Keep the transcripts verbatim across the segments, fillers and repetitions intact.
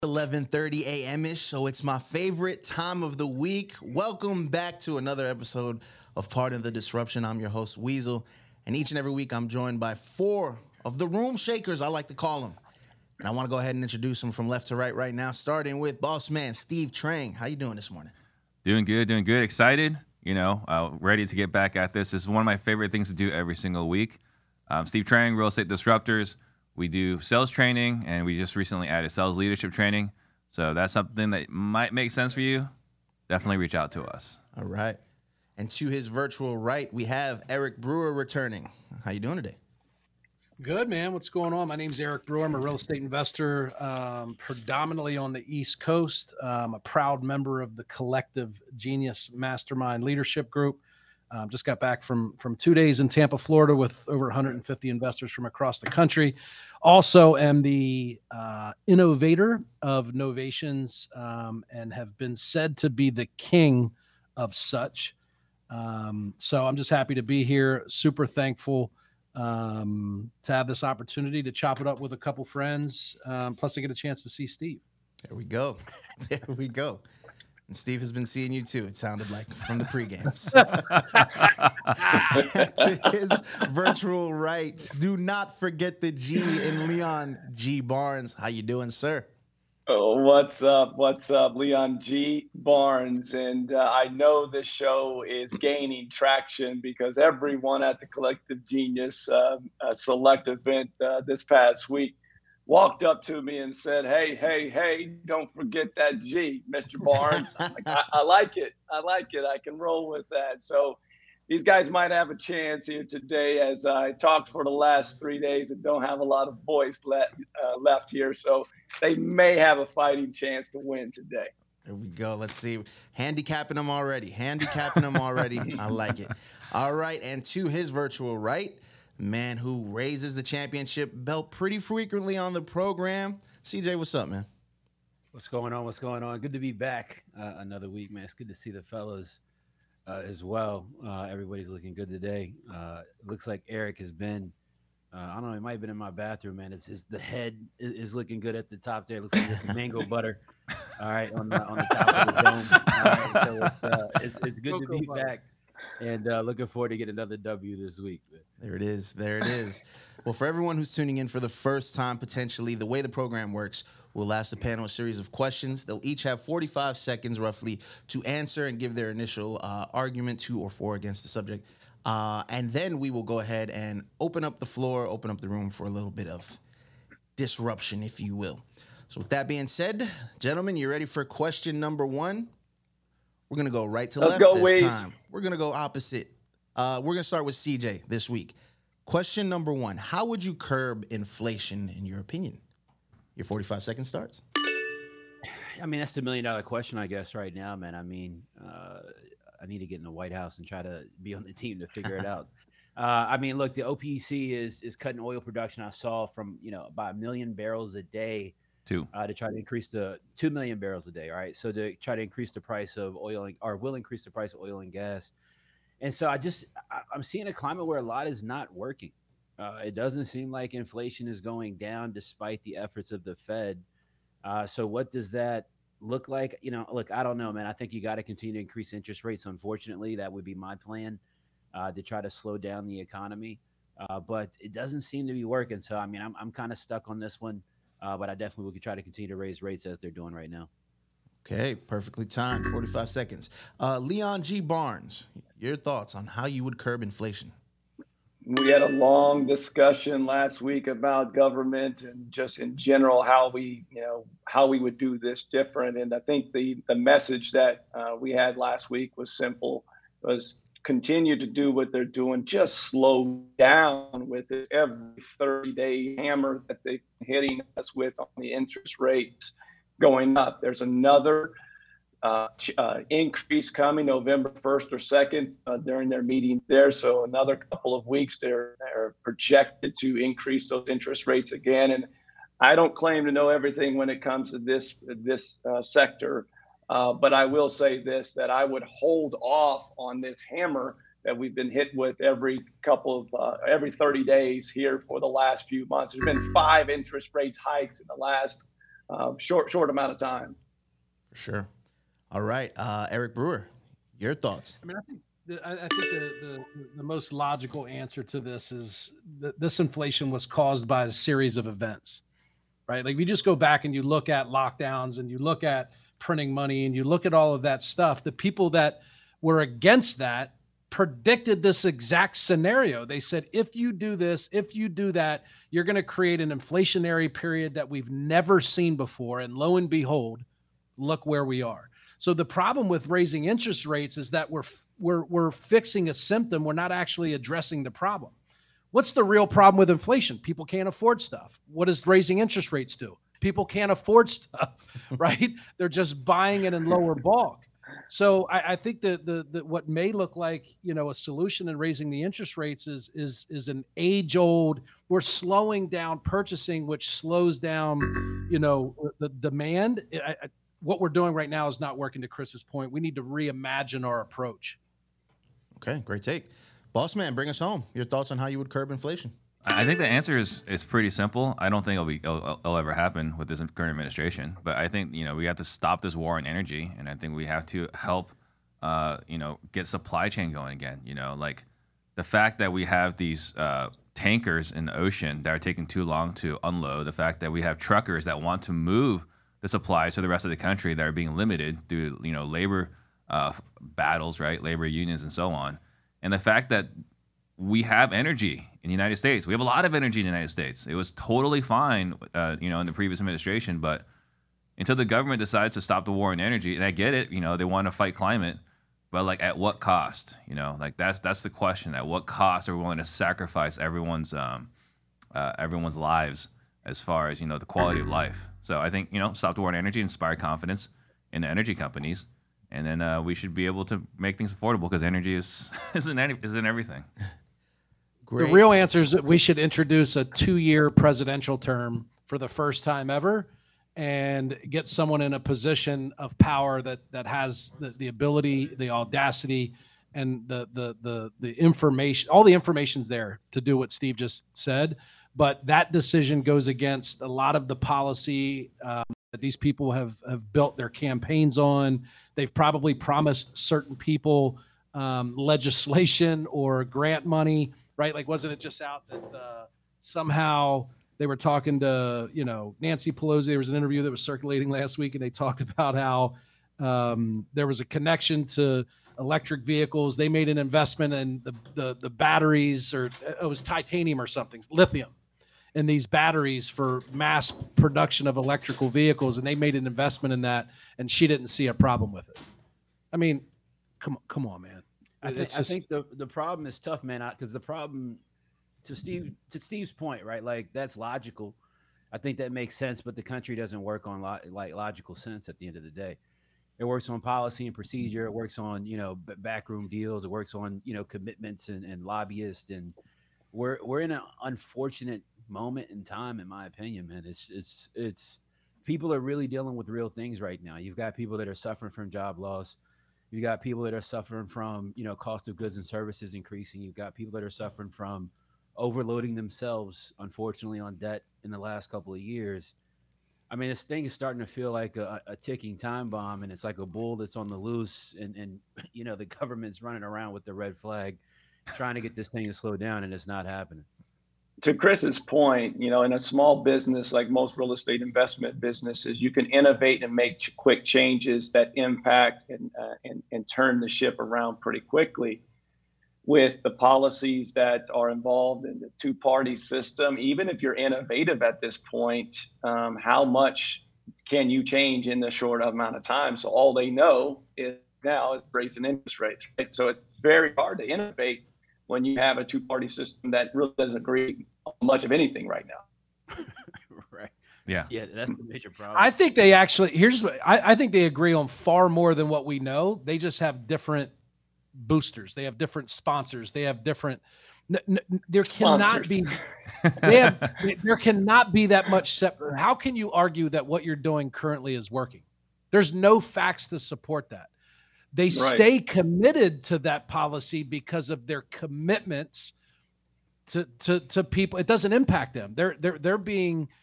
eleven thirty a.m.-ish, so it's my favorite time of the week. Welcome back to another episode of Pardon the Disruption. I'm your host, Weasel, and each and every week I'm joined by four of the room shakers, I like to call them. And I want to go ahead and introduce them from left to right right now, starting with boss man Steve Trang. How you doing this morning? Doing good, doing good. Excited, you know, uh, ready to get back at this. This is one of my favorite things to do every single week. Um, Steve Trang, Real Estate Disruptors. We do sales training, and we just recently added sales leadership training. So that's something that might make sense for you. Definitely reach out to us. All right. And to his virtual right, we have Eric Brewer returning. How you doing today? Good, man. What's going on? My name's Eric Brewer. I'm a real estate investor, um, predominantly on the East Coast. I'm a proud member of the Collective Genius Mastermind Leadership Group. Um, just got back from from two days in Tampa, Florida, with over one hundred fifty investors from across the country. Also, am the uh, innovator of Novations um, and have been said to be the king of such. Um, so I'm just happy to be here. Super thankful um, to have this opportunity to chop it up with a couple friends. Um, plus, I get a chance to see Steve. There we go. There we go. And Steve has been seeing you too, it sounded like, from the pregames. To his virtual right, do not forget the G in Leon G. Barnes. How you doing, sir? Oh, what's up? What's up? Leon G. Barnes. And uh, I know this show is gaining traction because everyone at the Collective Genius uh, uh, Select event uh, this past week walked up to me and said, hey, hey, hey, don't forget that G, Mister Barnes. I'm like, I, I like it. I like it. I can roll with that. So these guys might have a chance here today as I talked for the last three days and don't have a lot of voice left, uh, left here. So they may have a fighting chance to win today. There we go. Let's see. Handicapping them already. Handicapping them already. I like it. All right. And to his virtual right, man who raises the championship belt pretty frequently on the program. C J, what's up, man? What's going on? What's going on? Good to be back uh, another week, man. It's good to see the fellas uh, as well. Uh, everybody's looking good today. Uh, it looks like Eric has been, uh, I don't know, he might have been in my bathroom, man. It's his, the head is, is looking good at the top there. It looks like there's mango butter, all right, on the, on the top of the dome. All right, so it's, uh, it's, it's good Cocoa to be butter. back. And uh, looking forward to get another W this week. Man. There it is. There it is. Well, for everyone who's tuning in for the first time, potentially, the way the program works, we'll ask the panel a series of questions. They'll each have forty-five seconds, roughly, to answer and give their initial uh, argument to or for against the subject. Uh, and then we will go ahead and open up the floor, open up the room for a little bit of disruption, if you will. So with that being said, gentlemen, you ready for question number one? We're going to go right to Let's left go, this Waze. time. We're going to go opposite. Uh, we're going to start with C J this week. Question number one. How would you curb inflation, in your opinion? Your forty-five seconds starts. I mean, that's the million dollar question, I guess, right now, man. I mean, uh, I need to get in the White House and try to be on the team to figure it out. Uh, I mean, look, the O P E C is is cutting oil production. I saw from, you know, about a million barrels a day. Two. Uh, to try to increase the two million barrels a day. All right. So to try to increase the price of oil and, or will increase the price of oil and gas. And so I just, I, I'm seeing a climate where a lot is not working. Uh, it doesn't seem like inflation is going down despite the efforts of the Fed. Uh, so what does that look like? You know, look, I don't know, man. I think you got to continue to increase interest rates. Unfortunately, that would be my plan uh, to try to slow down the economy. Uh, but it doesn't seem to be working. So, I mean, I'm, I'm kind of stuck on this one. Uh, but I definitely would try to continue to raise rates as they're doing right now. Okay, perfectly timed. forty-five seconds. Uh, Leon G. Barnes, your thoughts on how you would curb inflation? We had a long discussion last week about government and just in general how we, you know, how we would do this different. And I think the the message that uh, we had last week was simple: was continue to do what they're doing, just slow down with it every thirty day hammer that they're hitting us with on the interest rates going up. There's another uh, uh, increase coming November first or second uh, during their meeting there. So another couple of weeks, they're, they're projected to increase those interest rates again. And I don't claim to know everything when it comes to this, this uh, sector. Uh, but I will say this, that I would hold off on this hammer that we've been hit with every couple of, uh, every thirty days here for the last few months. There's been five interest rates hikes in the last uh, short short amount of time. For sure. All right, uh, Eric Brewer, your thoughts? I mean, I think the, I, I think the, the the most logical answer to this is that this inflation was caused by a series of events, right? Like if you just go back and you look at lockdowns and you look at printing money and you look at all of that stuff, the people that were against that predicted this exact scenario. They said, if you do this, if you do that, you're going to create an inflationary period that we've never seen before. And lo and behold, look where we are. So the problem with raising interest rates is that we're we're we're fixing a symptom. We're not actually addressing the problem. What's the real problem with inflation? People can't afford stuff. What does raising interest rates do? People can't afford stuff, right? They're just buying it in lower bulk. So I, I think that the, the what may look like, you know, a solution in raising the interest rates is is is an age-old. We're slowing down purchasing, which slows down, you know, the demand. I, I, what we're doing right now is not working. To Chris's point, we need to reimagine our approach. Okay, great take. Boss man, bring us home. Your thoughts on how you would curb inflation? I think the answer is is pretty simple. I don't think it'll be it'll, it'll ever happen with this current administration. But I think you know we have to stop this war on energy, and I think we have to help uh, you know get supply chain going again. You know, like the fact that we have these uh, tankers in the ocean that are taking too long to unload. The fact that we have truckers that want to move the supplies to the rest of the country that are being limited due to you know labor uh, battles, right? Labor unions and so on, and the fact that we have energy in the United States. We have a lot of energy in the United States. It was totally fine, uh, you know, in the previous administration, but until the government decides to stop the war on energy, and I get it, you know, they want to fight climate, but like at what cost? You know, like that's that's the question. At what cost are we willing to sacrifice everyone's um, uh, everyone's lives as far as you know the quality of life? So I think you know, stop the war on energy, inspire confidence in the energy companies, and then uh, we should be able to make things affordable because energy is isn't any, isn't everything. Great. The real answer is that we should introduce a two-year presidential term for the first time ever and get someone in a position of power that that has the, the ability, the audacity, and the, the the the information. All the information's there to do what Steve just said, but that decision goes against a lot of the policy um, that these people have, have built their campaigns on. They've probably promised certain people um, legislation or grant money. Right? Like, wasn't it just out that uh, somehow they were talking to, you know, Nancy Pelosi? There was an interview that was circulating last week, and they talked about how um, there was a connection to electric vehicles. They made an investment in the, the, the batteries, or it was titanium or something, lithium, in these batteries for mass production of electrical vehicles. And they made an investment in that, and she didn't see a problem with it. I mean, come, come on, man. I think, just, I think the, the problem is tough, man, because the problem, to Steve to Steve's point, right? Like, that's logical. I think that makes sense, but the country doesn't work on lo- like logical sense at the end of the day. It works on policy and procedure. It works on, you know, backroom deals. It works on, you know, commitments and, and lobbyists. And we're we're in an unfortunate moment in time, in my opinion, man. It's it's it's people are really dealing with real things right now. You've got people that are suffering from job loss. You got people that are suffering from, you know, cost of goods and services increasing. You've got people that are suffering from overloading themselves, unfortunately, on debt in the last couple of years. I mean, this thing is starting to feel like a, a ticking time bomb, and it's like a bull that's on the loose. And, and, you know, the government's running around with the red flag, trying to get this thing to slow down, and it's not happening. To Chris's point, you know, in a small business like most real estate investment businesses, you can innovate and make ch- quick changes that impact and, uh, and and turn the ship around pretty quickly. With the policies that are involved in the two-party system, even if you're innovative at this point, um, how much can you change in the short amount of time? So all they know is now is raising interest rates, right? So it's very hard to innovate when you have a two-party system that really doesn't agree on much of anything right now. Right. Yeah. Yeah, that's the major problem. I think they actually, here's what I, I think they agree on far more than what we know. They just have different boosters. They have different sponsors. They have different, n- n- there cannot Sponsors. be, they have, there cannot be that much separate. How can you argue that what you're doing currently is working? There's no facts to support that. They Right. stay committed to that policy because of their commitments to, to, to people. It doesn't impact them. They're, they're, they're being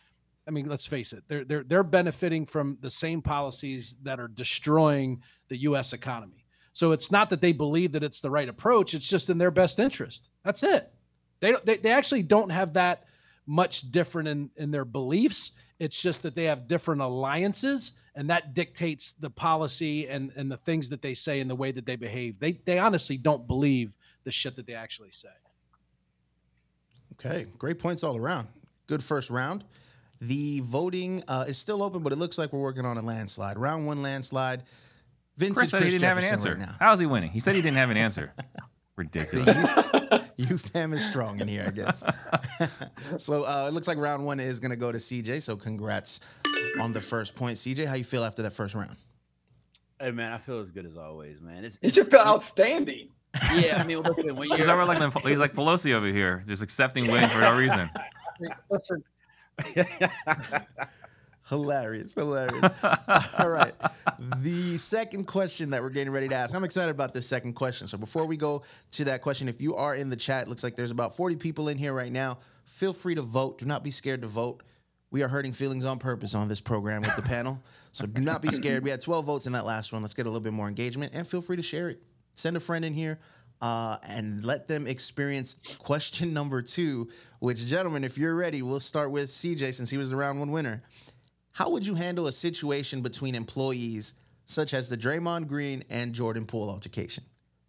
I mean, let's face it, they're they're they're benefiting from the same policies that are destroying the U S economy. So it's not that they believe that it's the right approach; it's just in their best interest. That's it. They don't. They, they actually don't have that much different in in their beliefs. It's just that they have different alliances, and that dictates the policy and and the things that they say and the way that they behave. They they honestly don't believe the shit that they actually say. Okay, great points all around. Good first round. The voting uh, is still open, but it looks like we're working on a landslide. Round one landslide. Vince Chris said Chris he didn't have an Jefferson answer. right now. How is he winning? He said he didn't have an answer. Ridiculous. You fam is strong in here, I guess. So uh, it looks like round one is going to go to C J. So congrats on the first point. C J, how you feel after that first round? Hey, man, I feel as good as always, man. It's, You it's just feel outstanding. Yeah, I mean, look at it. When He's, you're, over like, he's like Pelosi over here, just accepting wins for no reason. Listen, Hilarious, hilarious. All right. The second question that we're getting ready to ask. I'm excited about this second question. So before we go to that question, if you are in the chat, it looks like there's about forty people in here right now. Feel free to vote. Do not be scared to vote. We are hurting feelings on purpose on this program with the panel. So do not be scared. We had twelve votes in that last one. Let's get a little bit more engagement, and feel free to share it. Send a friend in here. Uh, and let them experience question number two, which, gentlemen, if you're ready, we'll start with C J since he was the round one winner. How would you handle a situation between employees such as the Draymond Green and Jordan Poole altercation?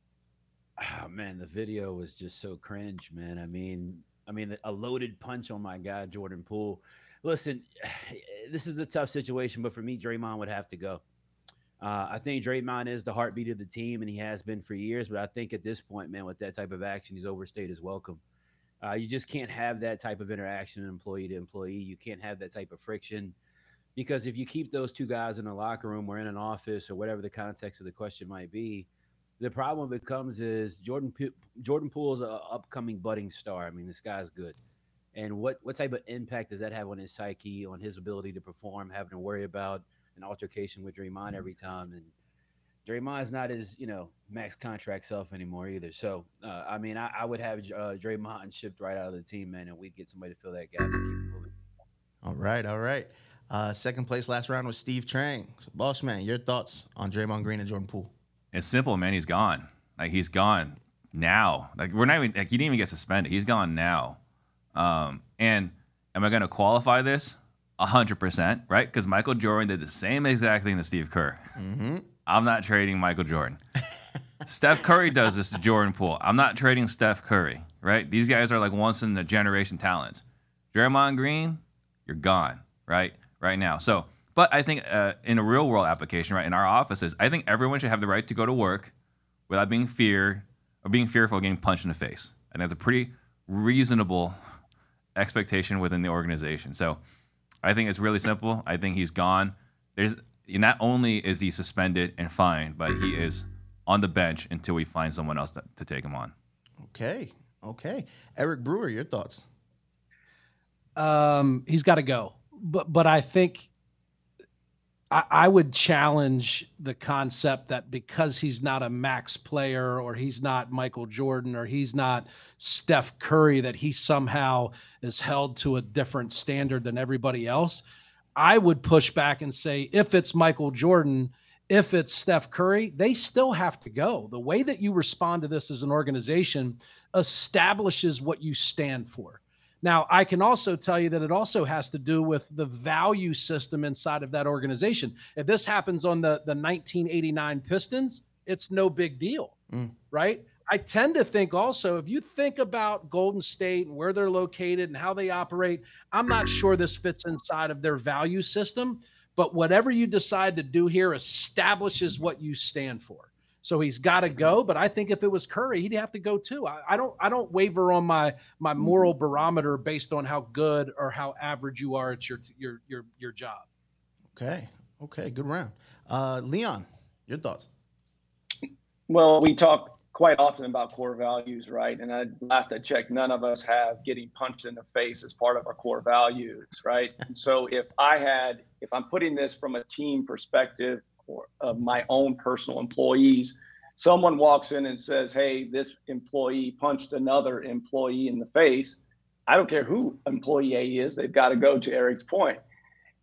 Oh, man, the video was just so cringe, man. I mean, I mean, a loaded punch on my guy, Jordan Poole. Listen, this is a tough situation, but for me, Draymond would have to go. Uh, I think Draymond is the heartbeat of the team, and he has been for years. But I think at this point, man, with that type of action, he's overstayed his welcome. Uh, you just can't have that type of interaction, employee to employee. You can't have that type of friction, because if you keep those two guys in a locker room or in an office or whatever the context of the question might be, the problem becomes is Jordan P- Jordan Poole is an upcoming budding star. I mean, this guy's good. And what, what type of impact does that have on his psyche, on his ability to perform, having to worry about an altercation with Draymond every time? And Draymond's not his, you know, max contract self anymore either. So, uh, I mean, I, I would have uh, Draymond shipped right out of the team, man, and we'd get somebody to fill that gap and keep it moving. All right, all right. Uh, second place last round was Steve Trang. So, boss man, your thoughts on Draymond Green and Jordan Poole? It's simple, man. He's gone. Like, he's gone now. Like, we're not even, like, he didn't even get suspended. He's gone now. Um, and am I going to qualify this? A hundred percent, right? Because Michael Jordan did the same exact thing to Steve Kerr. Mm-hmm. I'm not trading Michael Jordan. Steph Curry does this to Jordan Poole. I'm not trading Steph Curry, right? These guys are like once in a generation talents. Draymond Green, you're gone, right? Right now. So, but I think uh, in a real world application, right, in our offices, I think everyone should have the right to go to work without being feared or being fearful of getting punched in the face. And that's a pretty reasonable expectation within the organization. So I think it's really simple. I think he's gone. There's not only is he suspended and fined, but he is on the bench until we find someone else to, to take him on. Okay, okay. Eric Brewer, your thoughts? Um, he's got to go, but but I think I, I would challenge the concept that because he's not a max player, or he's not Michael Jordan, or he's not Steph Curry, that he somehow is held to a different standard than everybody else. I would push back and say, if it's Michael Jordan, if it's Steph Curry, they still have to go. The way that you respond to this as an organization establishes what you stand for. Now, I can also tell you that it also has to do with the value system inside of that organization. If this happens on the, the nineteen eighty-nine Pistons, it's no big deal, mm. right? I tend to think also, if you think about Golden State and where they're located and how they operate, I'm not sure this fits inside of their value system, but whatever you decide to do here establishes what you stand for. So he's got to go, but I think if it was Curry, he'd have to go too. I, I don't, I don't waver on my my moral barometer based on how good or how average you are at your your your your job. Okay, okay, good round. Uh, Leon, your thoughts? Well, we talk quite often about core values, right? And I, last I checked, none of us have getting punched in the face as part of our core values, right? And so if I had, if I'm putting this from a team perspective, or of my own personal employees, someone walks in and says, hey, this employee punched another employee in the face. I don't care who employee A is, they've got to go, to Eric's point.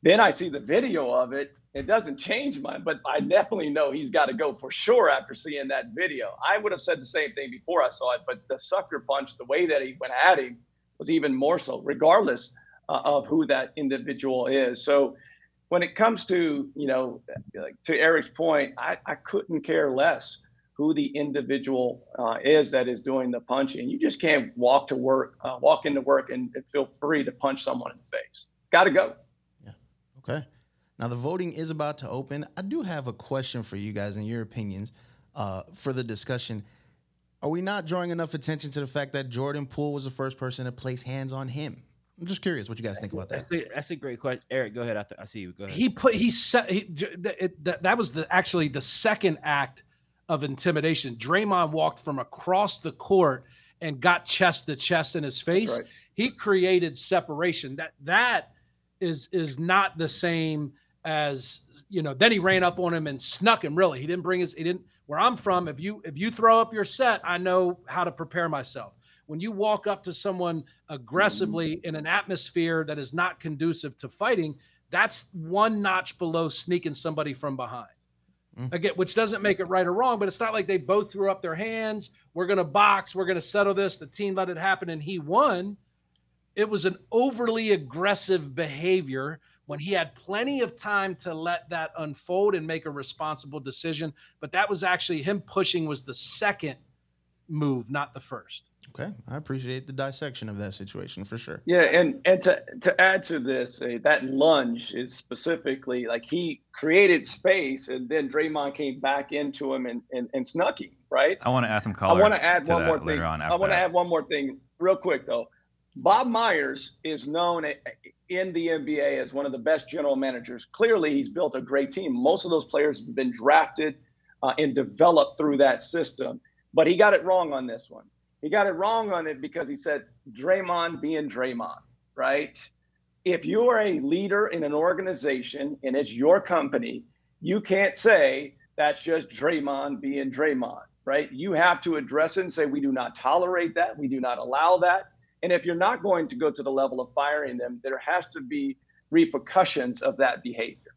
Then I see the video of it. It doesn't change mine, but I definitely know he's got to go for sure after seeing that video. I would have said the same thing before I saw it, but the sucker punch, the way that he went at him was even more so, regardless uh, of who that individual is. So when it comes to, you know, to Eric's point, I, I couldn't care less who the individual uh, is that is doing the punching. You just can't walk to work, uh, walk into work and, and feel free to punch someone in the face. Got to go. Yeah. Okay. Now, the voting is about to open. I do have a question for you guys and your opinions uh, for the discussion. Are we not drawing enough attention to the fact that Jordan Poole was the first person to place hands on him? I'm just curious what you guys think about that. That's a, that's a great question. Eric, go ahead. I, th- I see you. Go ahead. He put, he said, he, it, that, that was the actually the second act of intimidation. Draymond walked from across the court and got chest to chest in his face. Right. He created separation. That That is is not the same as, you know, then he ran up on him and snuck him. Really, he didn't bring his, he didn't, where I'm from, if you, if you throw up your set, I know how to prepare myself. When you walk up to someone aggressively in an atmosphere that is not conducive to fighting, that's one notch below sneaking somebody from behind. Mm. Again, which doesn't make it right or wrong, but it's not like they both threw up their hands. We're going to box. We're going to settle this. The team let it happen and he won. It was an overly aggressive behavior when he had plenty of time to let that unfold and make a responsible decision. But that was actually him pushing was the second move, not the first. Okay. I appreciate the dissection of that situation for sure. Yeah. And, and to, to add to this, uh, that lunge is specifically like he created space and then Draymond came back into him and, and, and snuck him, right? I want to add some color. I want to add one more thing. Later on I want to add one more thing real quick though. Bob Myers is known in the N B A as one of the best general managers. Clearly, he's built a great team. Most of those players have been drafted uh, and developed through that system. But he got it wrong on this one. He got it wrong on it because he said Draymond being Draymond, right? If you're a leader in an organization and it's your company, you can't say that's just Draymond being Draymond, right? You have to address it and say, we do not tolerate that. We do not allow that. And if you're not going to go to the level of firing them, there has to be repercussions of that behavior.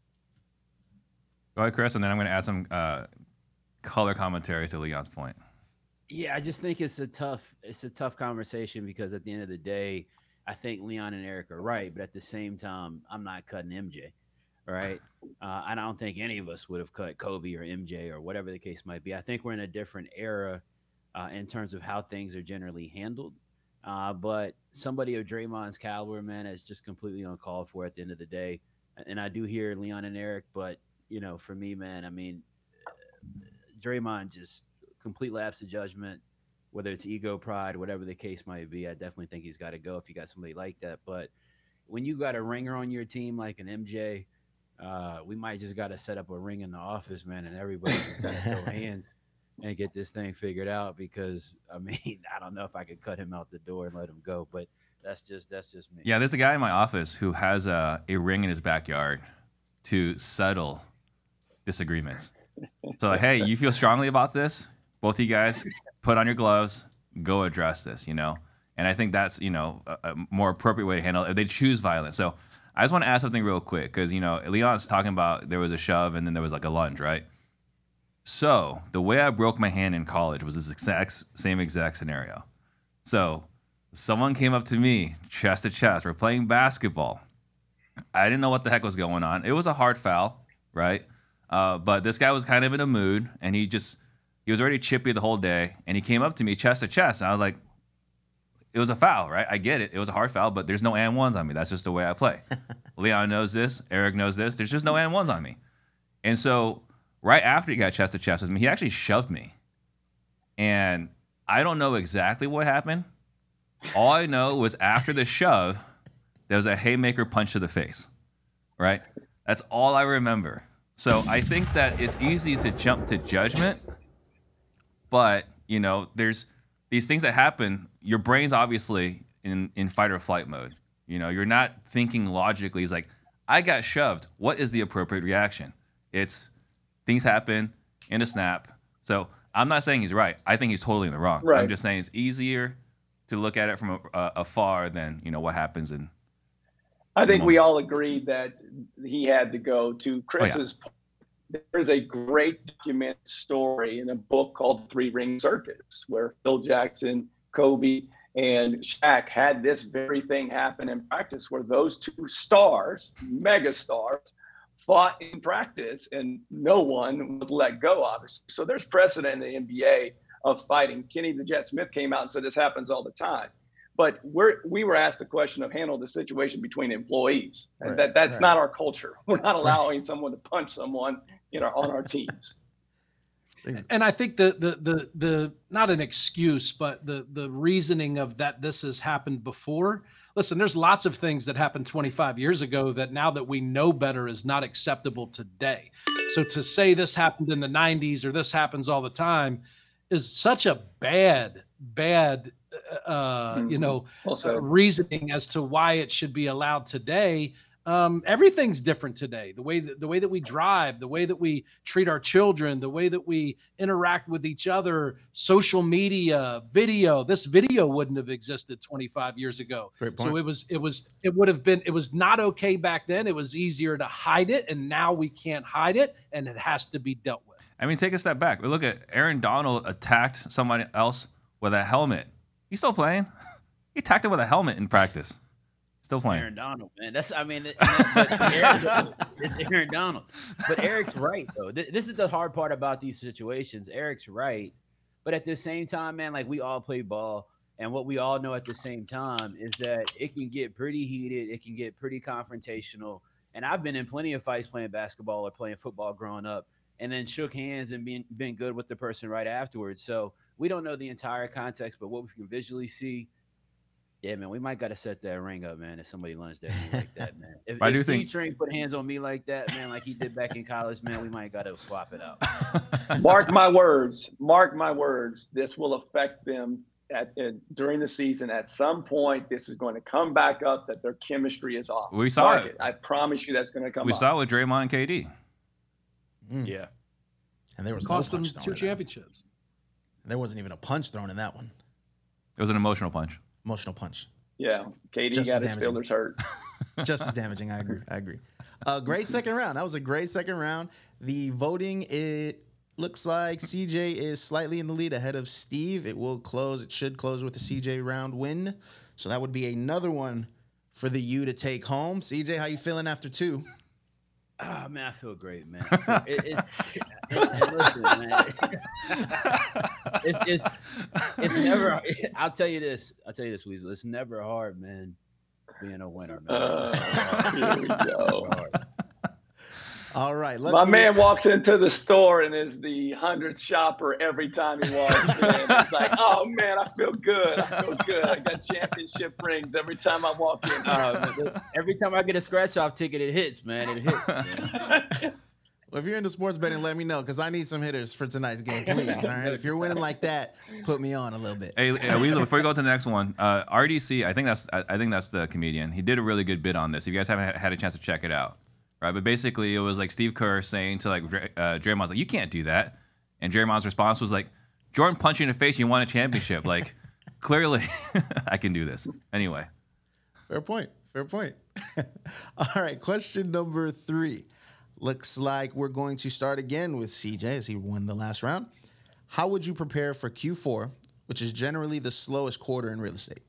Go ahead, Chris, and then I'm going to add some uh, color commentary to Leon's point. Yeah, I just think it's a tough, it's a tough conversation because at the end of the day, I think Leon and Eric are right, but at the same time, I'm not cutting M J, right? Uh, and I don't think any of us would have cut Kobe or M J or whatever the case might be. I think we're in a different era uh, in terms of how things are generally handled. Uh, but somebody of Draymond's caliber, man, is just completely uncalled for at the end of the day. And I do hear Leon and Eric, but, you know, for me, man, I mean, Draymond just complete lapse of judgment, whether it's ego, pride, whatever the case might be. I definitely think he's got to go if you got somebody like that. But when you got a ringer on your team like an M J, uh, we might just got to set up a ring in the office, man, and everybody just got to throw hands and get this thing figured out because, I mean, I don't know if I could cut him out the door and let him go, but that's just that's just me. Yeah, there's a guy in my office who has a, a ring in his backyard to settle disagreements. So, like, hey, you feel strongly about this? Both of you guys, put on your gloves, go address this, you know? And I think that's, you know, a, a more appropriate way to handle it if they choose violence. So I just want to ask something real quick because, you know, Leon's talking about there was a shove and then there was like a lunge, right? So the way I broke my hand in college was this exact same exact scenario. So someone came up to me, chest to chest. We're playing basketball. I didn't know what the heck was going on. It was a hard foul, right? Uh, but this guy was kind of in a mood, and he just he was already chippy the whole day. And he came up to me chest to chest, and I was like, it was a foul, right? I get it. It was a hard foul, but there's no and ones on me. That's just the way I play. Leon knows this. Eric knows this. There's just no and ones on me. And so right after he got chest to chest with me, he actually shoved me. And I don't know exactly what happened. All I know was after the shove, there was a haymaker punch to the face, right? That's all I remember. So I think that it's easy to jump to judgment, but, you know, there's these things that happen. Your brain's obviously in, in fight or flight mode. You know, you're not thinking logically. It's like, I got shoved. What is the appropriate reaction? It's things happen in a snap. So I'm not saying he's right. I think he's totally in the wrong. Right. I'm just saying it's easier to look at it from a, uh, afar than, you know, what happens in I think we all agreed that he had to go. To Chris's oh, yeah. point, there is a great documented story in a book called Three Ring Circus, where Phil Jackson, Kobe, and Shaq had this very thing happen in practice, where those two stars, mega stars, fought in practice, and no one would let go, obviously. So there's precedent in the N B A of fighting. Kenny the Jet Smith came out and said this happens all the time. But we're, we were asked the question of handle the situation between employees. And right, that, that's right. not our culture. We're not allowing right. someone to punch someone in our, on our teams. And I think the, the, the, the, not an excuse, but the, the reasoning of that this has happened before. Listen, there's lots of things that happened twenty-five years ago that now that we know better is not acceptable today. So to say this happened in the nineties or this happens all the time is such a bad, bad, uh, mm-hmm. you know, also, uh, reasoning as to why it should be allowed today. Um, everything's different today. The way that the way that we drive, the way that we treat our children, the way that we interact with each other, social media, video. This video wouldn't have existed twenty-five years ago. Great point. So it was, it was, it would have been, it was not okay back then. It was easier to hide it, and now we can't hide it, and it has to be dealt with. I mean, take a step back. We look at Aaron Donald attacked somebody else with a helmet. He's still playing. He attacked him with a helmet in practice. Still playing. Aaron Donald, man. That's I mean, it, Aaron, it's Aaron Donald. But Eric's right though. This is the hard part about these situations. Eric's right, but at the same time, man, like we all play ball, and what we all know at the same time is that it can get pretty heated. It can get pretty confrontational. And I've been in plenty of fights playing basketball or playing football growing up, and then shook hands and been been good with the person right afterwards. So we don't know the entire context, but what we can visually see. Yeah, man, we might got to set that ring up, man, if somebody lunged at me like that, man. If, I if do Steve think Train put hands on me like that, man, like he did back in college, man, we might got to swap it out. Mark my words. Mark my words. This will affect them at, at during the season. At some point, this is going to come back up that their chemistry is off. We saw Mark it. it. I promise you that's going to come we up. We saw it with Draymond and K D. Mm. Yeah. And there was cost no them punch two championships. There wasn't even a punch thrown in that one. It was an emotional punch. Emotional punch. Yeah, K D Just got as his fielders hurt. Just as damaging. I agree. I agree. Uh, great second round. That was a great second round. The voting, it looks like C J is slightly in the lead ahead of Steve. It will close. It should close with the C J round win. So that would be another one for the U to take home. C J, how you feeling after two? Oh, man, I feel great, man. It, it, it, it, listen, man. it, it's it's never. I'll tell you this. I'll tell you this, Weasel. It's never hard, man, being a winner, man. Uh, here we go. All right. Let My me... man walks into the store and is the hundredth shopper every time he walks in. It's like, oh, man, I feel good. I feel good. I got championship rings every time I walk in. Uh, every time I get a scratch-off ticket, it hits, man. It hits. Man. Well, if you're into sports betting, let me know, because I need some hitters for tonight's game, please. All right. If you're winning like that, put me on a little bit. Hey, uh, Weasel, before we go to the next one, uh, R D C, I think that's I, I think that's the comedian. He did a really good bit on this. If you guys haven't had a chance to check it out. Right, but basically it was like Steve Kerr saying to like uh, Draymond's like, you can't do that, and Draymond's response was like, Jordan punched you in the face, and you won a championship. Like, clearly, I can do this. Anyway, fair point. Fair point. All right, question number three. Looks like we're going to start again with C J as he won the last round. How would you prepare for Q four, which is generally the slowest quarter in real estate?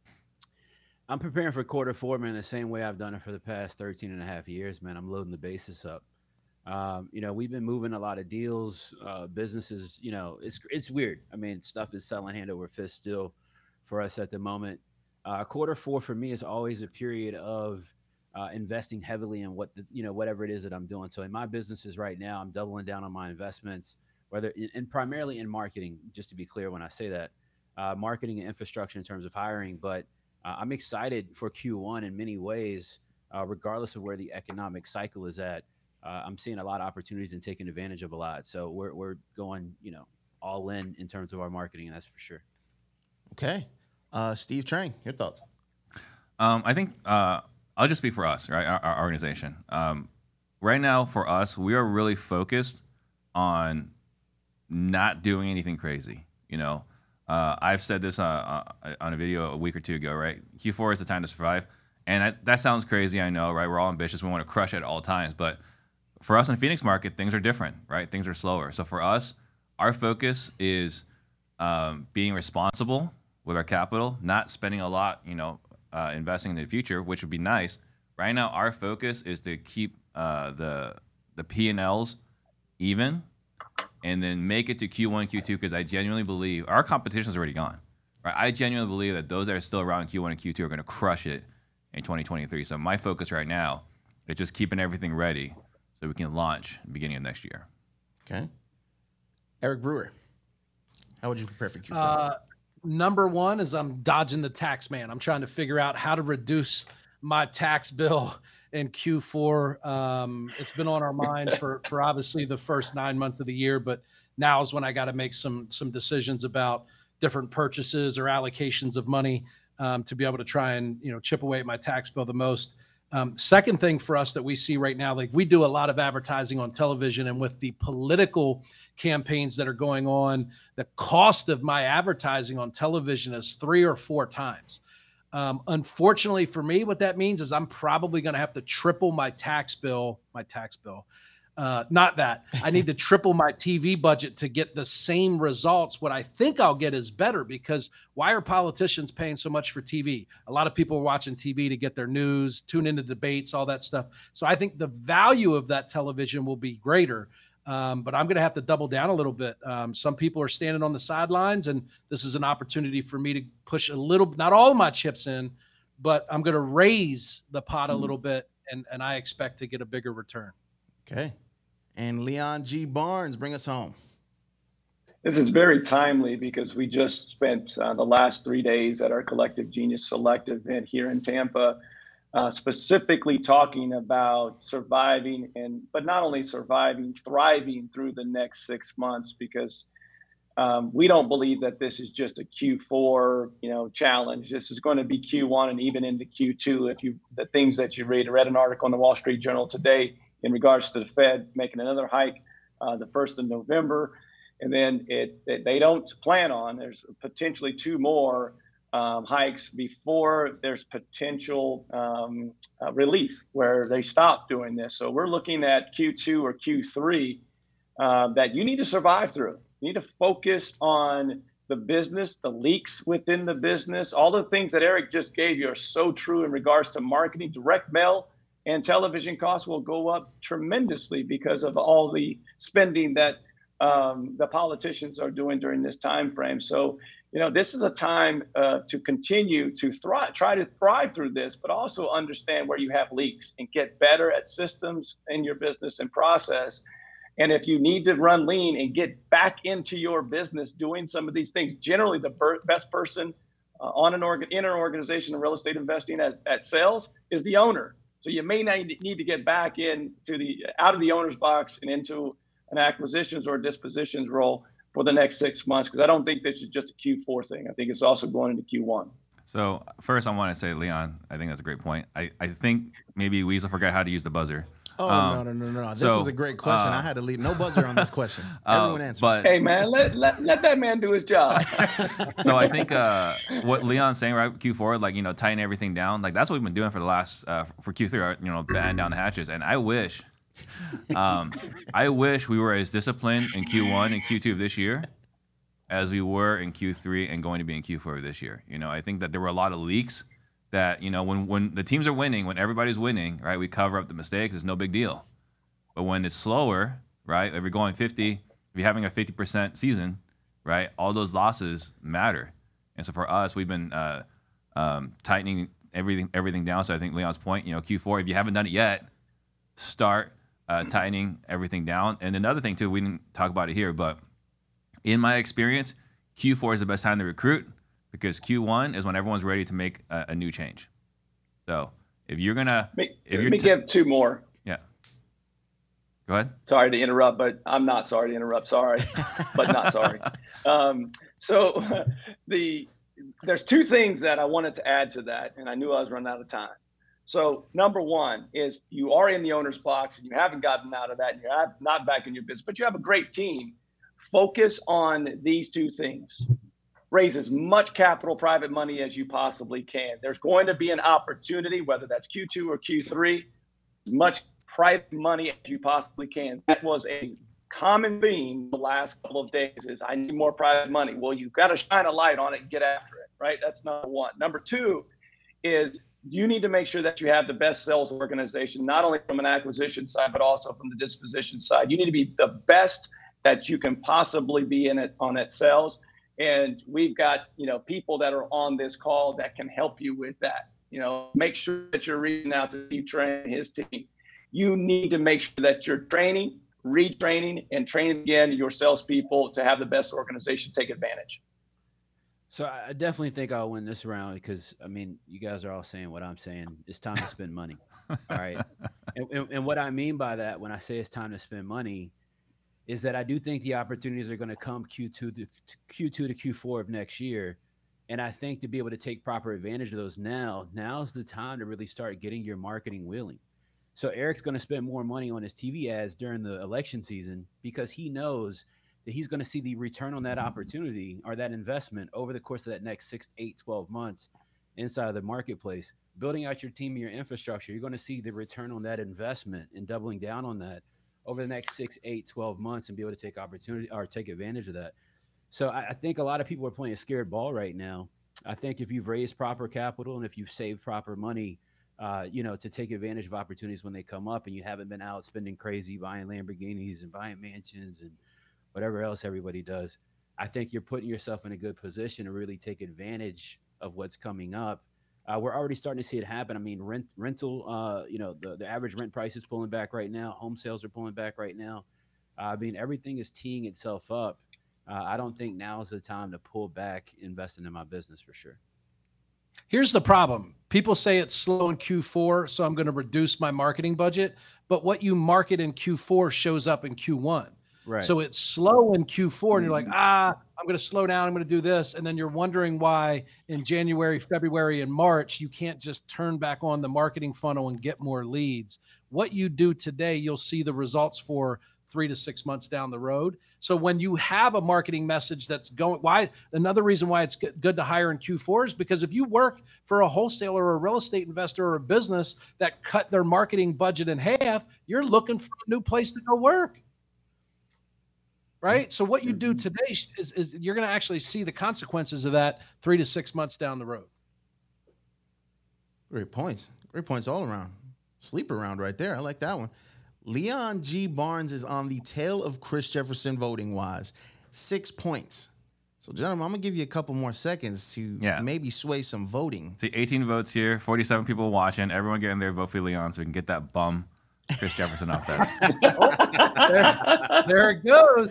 I'm preparing for quarter four, man, the same way I've done it for the past thirteen and a half years, man. I'm loading the bases up. Um, you know, we've been moving a lot of deals, uh, businesses, you know, it's it's weird. I mean, stuff is selling hand over fist still for us at the moment. Uh, quarter four for me is always a period of uh, investing heavily in what the, you know, whatever it is that I'm doing. So in my businesses right now, I'm doubling down on my investments, whether in, and primarily in marketing, just to be clear when I say that, uh, marketing and infrastructure in terms of hiring, but Uh, I'm excited for Q one in many ways, uh, regardless of where the economic cycle is at. Uh, I'm seeing a lot of opportunities and taking advantage of a lot. So we're we're going, you know, all in in terms of our marketing, and that's for sure. Okay, uh, Steve Trang, your thoughts? Um, I think uh, I'll just speak for us, right? Our, our organization. Um, right now, for us, we are really focused on not doing anything crazy. You know. Uh, I've said this uh, uh, on a video a week or two ago, right? Q four is the time to survive. And that, that sounds crazy, I know, right? We're all ambitious. We want to crush it at all times. But for us in the Phoenix market, things are different, right? Things are slower. So for us, our focus is um, being responsible with our capital, not spending a lot, you know, uh, investing in the future, which would be nice. Right now, our focus is to keep uh, the the P and Ls even, and then make it to Q one, Q two, because I genuinely believe our competition is already gone. Right? I genuinely believe that those that are still around Q one and Q two are going to crush it in twenty twenty-three. So my focus right now is just keeping everything ready so we can launch beginning of next year. Okay. Eric Brewer, how would you prepare for Q four? Uh, number one is I'm dodging the tax man. I'm trying to figure out how to reduce my tax bill in Q four. Um, it's been on our mind for, for obviously the first nine months of the year, but now is when I got to make some, some decisions about different purchases or allocations of money um, to be able to try and, you know, chip away at my tax bill the most. Um, second thing for us that we see right now, like we do a lot of advertising on television, and with the political campaigns that are going on, the cost of my advertising on television is three or four times. Um, unfortunately for me, what that means is I'm probably going to have to triple my tax bill, my tax bill. Uh, not that I need to triple my T V budget to get the same results. What I think I'll get is better, because why are politicians paying so much for T V? A lot of people are watching T V to get their news, tune into debates, all that stuff. So I think the value of that television will be greater. Um, but I'm going to have to double down a little bit. Um, some people are standing on the sidelines, and this is an opportunity for me to push a little, not all of my chips in, but I'm going to raise the pot a little bit, and, and I expect to get a bigger return. Okay. And Leon G. Barnes, bring us home. This is very timely because we just spent uh, the last three days at our Collective Genius Select event here in Tampa, uh, specifically talking about surviving and, but not only surviving, thriving through the next six months, because um, we don't believe that this is just a Q four, you know, challenge. This is going to be Q one and even into Q two. If you, the things that you read, I read an article in the Wall Street Journal today in regards to the Fed making another hike uh, the first of November. And then it, it they don't plan on, there's potentially two more um, hikes before there's potential um, uh, relief where they stop doing this. So we're looking at Q two or Q three uh, that you need to survive through. You need to focus on the business, the leaks within the business. All the things that Eric just gave you are so true in regards to marketing. Direct mail and television costs will go up tremendously because of all the spending that um, the politicians are doing during this time frame. So, you know, this is a time uh, to continue to thrive, try to thrive through this, but also understand where you have leaks and get better at systems in your business and process. And if you need to run lean and get back into your business doing some of these things, generally the ber- best person uh, on an organ in an organization in real estate investing as at sales is the owner. So you may need to get back into the out of the owner's box and into an acquisitions or dispositions role for the next six months, because I don't think this is just a Q four thing. I think it's also going into Q one. So first, I want to say, Leon, I think that's a great point. I, I think maybe Weasel forgot how to use the buzzer. Oh, um, no, no, no, no, no. This so, was a great question. uh, I had to leave. No buzzer on this question. Everyone uh, answers. But, Hey, man, let, let, let that man do his job. So I think uh, what Leon's saying, right, Q four, like, you know, tighten everything down. Like, that's what we've been doing for the last, uh, for Q three, right? You know, batten down the hatches. And I wish, um, I wish we were as disciplined in Q one and Q two of this year as we were in Q three and going to be in Q four of this year. You know, I think that there were a lot of leaks that, you know, when, when the teams are winning, when everybody's winning, right, we cover up the mistakes. It's no big deal. But when it's slower, right, if you're going fifty, if you're having a fifty percent season, right, all those losses matter. And so for us, we've been uh, um, tightening everything everything down. So I think Leon's point, you know, Q four, if you haven't done it yet, start uh, tightening everything down. And another thing, too, we didn't talk about it here, but in my experience, Q four is the best time to recruit because Q one is when everyone's ready to make a, a new change. So if you're going to... Let if me t- give two more. Yeah. Go ahead. Sorry to interrupt, but I'm not sorry to interrupt. Sorry, but not sorry. Um, so the there's two things that I wanted to add to that, and I knew I was running out of time. So number one is you are in the owner's box and you haven't gotten out of that and you're not back in your business, but you have a great team. Focus on these two things. raise as much capital, private money as you possibly can. There's going to be an opportunity, whether that's Q two or Q three, as much private money as you possibly can. That was a common theme the last couple of days is I need more private money. Well, you've got to shine a light on it and get after it, right? That's number one. Number two is you need to make sure that you have the best sales organization, not only from an acquisition side, but also from the disposition side. You need to be the best that you can possibly be in it on that sales. And we've got, you know, people that are on this call that can help you with that. You know, make sure that you're reaching out to Steve Trang and his team. You need to make sure that you're training, retraining, and training again your salespeople to have the best organization take advantage. So I definitely think I'll win this round because, I mean, you guys are all saying what I'm saying. It's time to spend money. All right. And, and, and what I mean by that when I say it's time to spend money is that I do think the opportunities are going to come Q two to Q two to Q four of next year. And I think to be able to take proper advantage of those now, now's the time to really start getting your marketing wheeling. So Eric's going to spend more money on his T V ads during the election season because he knows that he's going to see the return on that opportunity or that investment over the course of that next six, eight, twelve months inside of the marketplace. Building out your team and your infrastructure, you're going to see the return on that investment and doubling down on that over the next six, eight, twelve months and be able to take opportunity or take advantage of that. So I, I think a lot of people are playing scared ball right now. I think if you've raised proper capital and if you've saved proper money, uh, you know, to take advantage of opportunities when they come up and you haven't been out spending crazy, buying Lamborghinis and buying mansions and whatever else everybody does, I think you're putting yourself in a good position to really take advantage of what's coming up. Uh, we're already starting to see it happen. I mean, rent, rental, uh, you know, the, the average rent price is pulling back right now. Home sales are pulling back right now. Uh, I mean, everything is teeing itself up. Uh, I don't think now is the time to pull back investing in my business for sure. Here's the problem. People say it's slow in Q four, so I'm going to reduce my marketing budget. But what you market in Q four shows up in Q one. Right. So it's slow in Q four, and you're like, ah, I'm going to slow down. I'm going to do this. And then you're wondering why in January, February, and March, you can't just turn back on the marketing funnel and get more leads. What you do today, you'll see the results for three to six months down the road. So when you have a marketing message that's going, why another reason why it's good to hire in Q four is because if you work for a wholesaler or a real estate investor or a business that cut their marketing budget in half, you're looking for a new place to go work. Right. So what you do today is, is you're going to actually see the consequences of that three to six months down the road. Great points. Great points all around. Sleeper round right there. I like that one. Leon G. Barnes is on the tail of Chris Jefferson voting wise. Six points. So, gentlemen, I'm going to give you a couple more seconds to yeah. maybe sway some voting. See, eighteen votes here, forty-seven people watching. Everyone getting their vote for Leon so we can get that bum Chris Jefferson off that. oh, there, there it goes.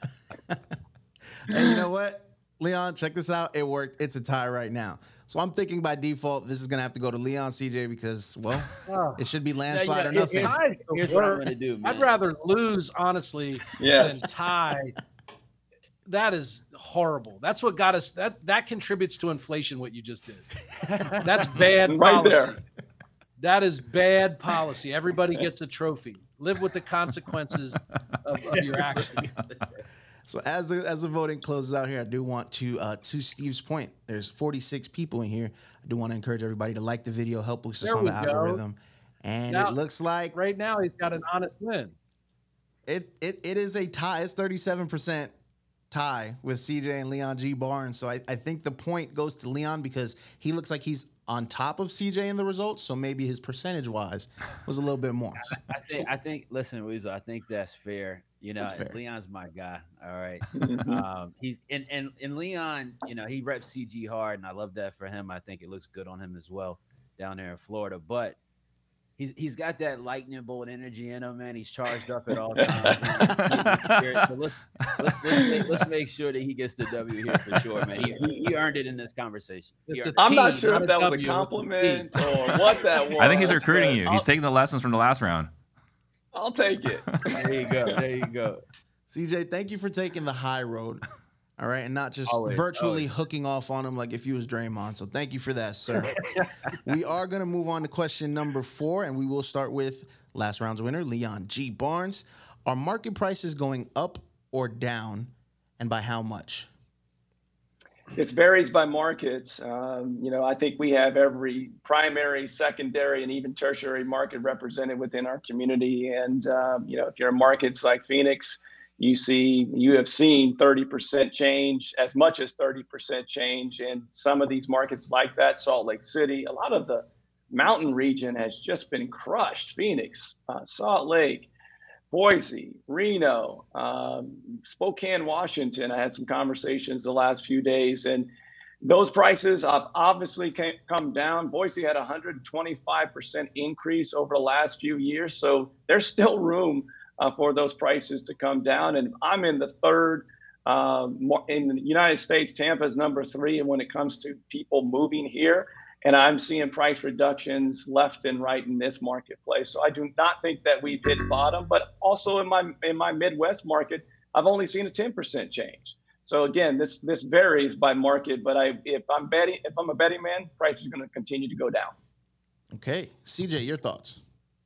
And you know what? Leon, check this out. It worked. It's a tie right now. So I'm thinking by default, this is going to have to go to Leon, C J, because, well, oh. it should be landslide no, you know, or nothing. Here's, here's what I'm going to do, man. I'd rather lose, honestly, yes. than tie. That is horrible. That's what got us. That that contributes to inflation, what you just did. That's bad right policy. there. That is bad policy. Everybody gets a trophy. Live with the consequences of, of your actions. So as the as the voting closes out here, I do want to uh, to Steve's point. There's forty-six people in here. I do want to encourage everybody to like the video, help boost us There on we the go. algorithm. And Now- it looks like Right now, he's got an honest win. it it it is a tie. It's thirty-seven percent tie with C J and Leon G. Barnes. So I, I think the point goes to Leon because he looks like he's on top of C J in the results. So maybe his percentage wise was a little bit more. I think, I think, listen, Weasel, I think that's fair. You know, That's fair. Leon's my guy. All right. um, he's and, and and Leon, you know, he reps C G hard, and I love that for him. I think it looks good on him as well down there in Florida. But he's he's got that lightning bolt energy in him, man. He's charged up at all times. So let's let's let's make, let's make sure that he gets the W here for sure, man. He, he, he earned it in this conversation. He It's earned a it. I'm not team, sure not if a that was W, a it's a compliment or what that was. I think he's recruiting but you. I'll, He's taking the lessons from the last round. I'll take it. There you go. There you go. C J, thank you for taking the high road. All right, and not just Always, virtually always. hooking off on him like if you was Draymond. So thank you for that, sir. We are going to move on to question number four, and we will start with last round's winner, Leon G. Barnes. Are market prices going up or down, and by how much? It varies by markets. Um, you know, I think we have every primary, secondary, and even tertiary market represented within our community. And, um, you know, if you're in markets like Phoenix, you see, you have seen thirty percent change, as much as thirty percent change in some of these markets like that. Salt Lake City, a lot of the mountain region has just been crushed. Phoenix, uh, Salt Lake, Boise, Reno, um, Spokane, Washington. I had some conversations the last few days, and those prices have obviously come down. Boise had a one hundred twenty-five percent increase over the last few years, so there's still room uh, for those prices to come down. And I'm in the third. Um, in the United States, Tampa is number three, and when it comes to people moving here, and I'm seeing price reductions left and right in this marketplace. So I do not think that we've hit bottom, but also in my in my Midwest market, I've only seen a ten percent change. So again, this this varies by market, but I if I'm betting if I'm a betting man, price is going to continue to go down. Okay, C J, your thoughts?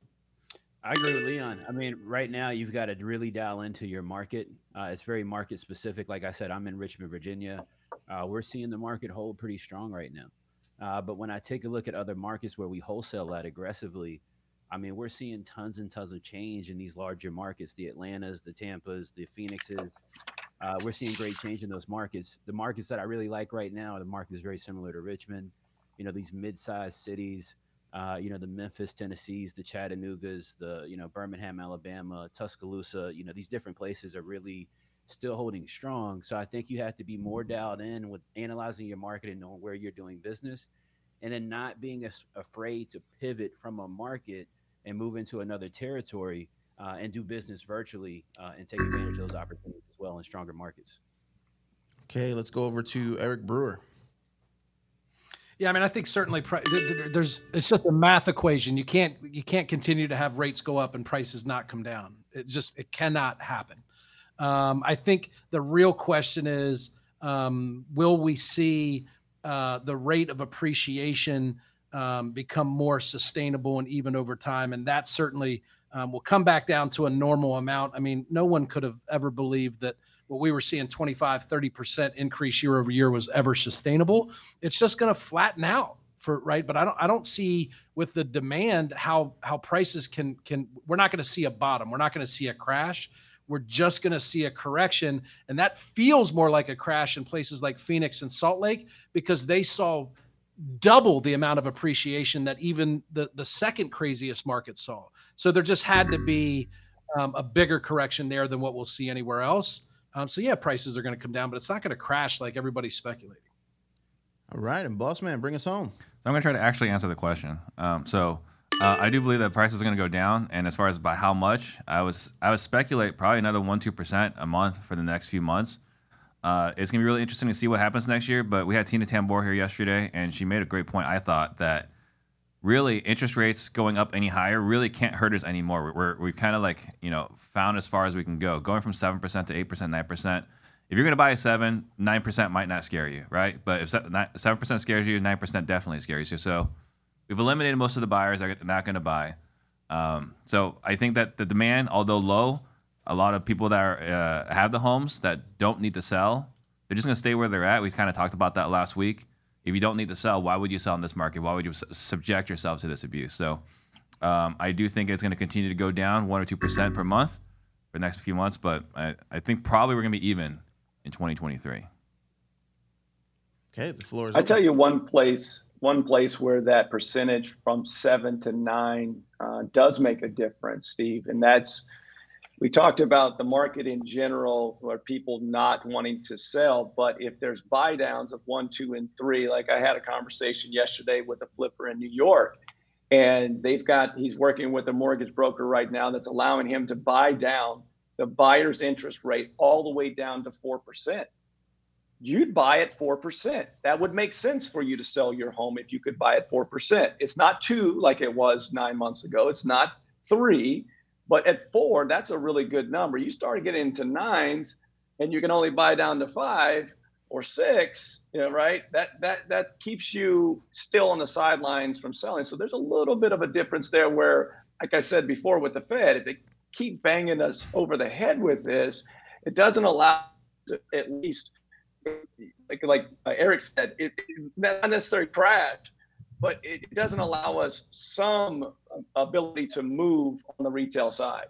I agree with Leon. I mean, right now you've got to really dial into your market. Uh, it's very market specific. Like I said, I'm in Richmond, Virginia. Uh, we're seeing the market hold pretty strong right now. Uh, but when I take a look at other markets where we wholesale at aggressively, I mean, we're seeing tons and tons of change in these larger markets, the Atlantas, the Tampas, the Phoenixes. Uh, we're seeing great change in those markets. The markets that I really like right now, the market is very similar to Richmond. You know, these mid-sized cities, uh, you know, the Memphis, Tennessees, the Chattanoogas, the, you know, Birmingham, Alabama, Tuscaloosa, you know, these different places are really still holding strong. So I think you have to be more dialed in with analyzing your market and knowing where you're doing business, and then not being as afraid to pivot from a market and move into another territory uh, and do business virtually uh, and take advantage of those opportunities as well in stronger markets. Okay, let's go over to Eric Brewer. Yeah, I mean, I think certainly there's it's just a math equation. You can't you can't continue to have rates go up and prices not come down. It just it cannot happen. Um, I think the real question is, um, will we see uh, the rate of appreciation um, become more sustainable and even over time? And that certainly um, will come back down to a normal amount. I mean, no one could have ever believed that what we were seeing twenty-five, thirty percent increase year over year was ever sustainable. It's just going to flatten out for right. But I don't, I don't see with the demand how, how prices can, can, we're not going to see a bottom. We're not going to see a crash. We're just going to see a correction. And that feels more like a crash in places like Phoenix and Salt Lake, because they saw double the amount of appreciation that even the, the second craziest market saw. So there just had to be um, a bigger correction there than what we'll see anywhere else. Um, so yeah, prices are going to come down, but it's not going to crash like everybody's speculating. All right. And Boss Man, bring us home. So I'm going to try to actually answer the question. Um, so Uh, I do believe that prices are going to go down, and as far as by how much, I was I would speculate probably another one two percent a month for the next few months. Uh, it's going to be really interesting to see what happens next year. But we had Tina Tambor here yesterday, and she made a great point. I thought that really interest rates going up any higher really can't hurt us anymore. We're we kind of like you know found as far as we can go, going from seven percent to eight percent, nine percent. If you're going to buy a seven, nine percent might not scare you, right? But if seven percent scares you, nine percent definitely scares you. So we've eliminated most of the buyers that are not going to buy. Um, so I think that the demand, although low, a lot of people that are, uh, have the homes that don't need to sell, they're just going to stay where they're at. We kind of talked about that last week. If you don't need to sell, why would you sell in this market? Why would you su- subject yourself to this abuse? So um, I do think it's going to continue to go down one or two percent per month for the next few months, but I, I think probably we're going to be even in twenty twenty-three. Okay, the floor is I open. tell you one place, one place where that percentage from seven to nine uh, does make a difference, Steve, and that's we talked about the market in general, where people not wanting to sell, but if there's buy downs of one, two, and three, like I had a conversation yesterday with a flipper in New York, and they've got he's working with a mortgage broker right now that's allowing him to buy down the buyer's interest rate all the way down to four percent. You'd buy at four percent. That would make sense for you to sell your home if you could buy at four percent. It's not two like it was nine months ago. It's not three, but at four, that's a really good number. You start getting into nines and you can only buy down to five or six, you know, right? That that that keeps you still on the sidelines from selling. So there's a little bit of a difference there where, like I said before with the Fed, if they keep banging us over the head with this, it doesn't allow to at least like like Eric said, it, it not necessarily crash, but it doesn't allow us some ability to move on the retail side.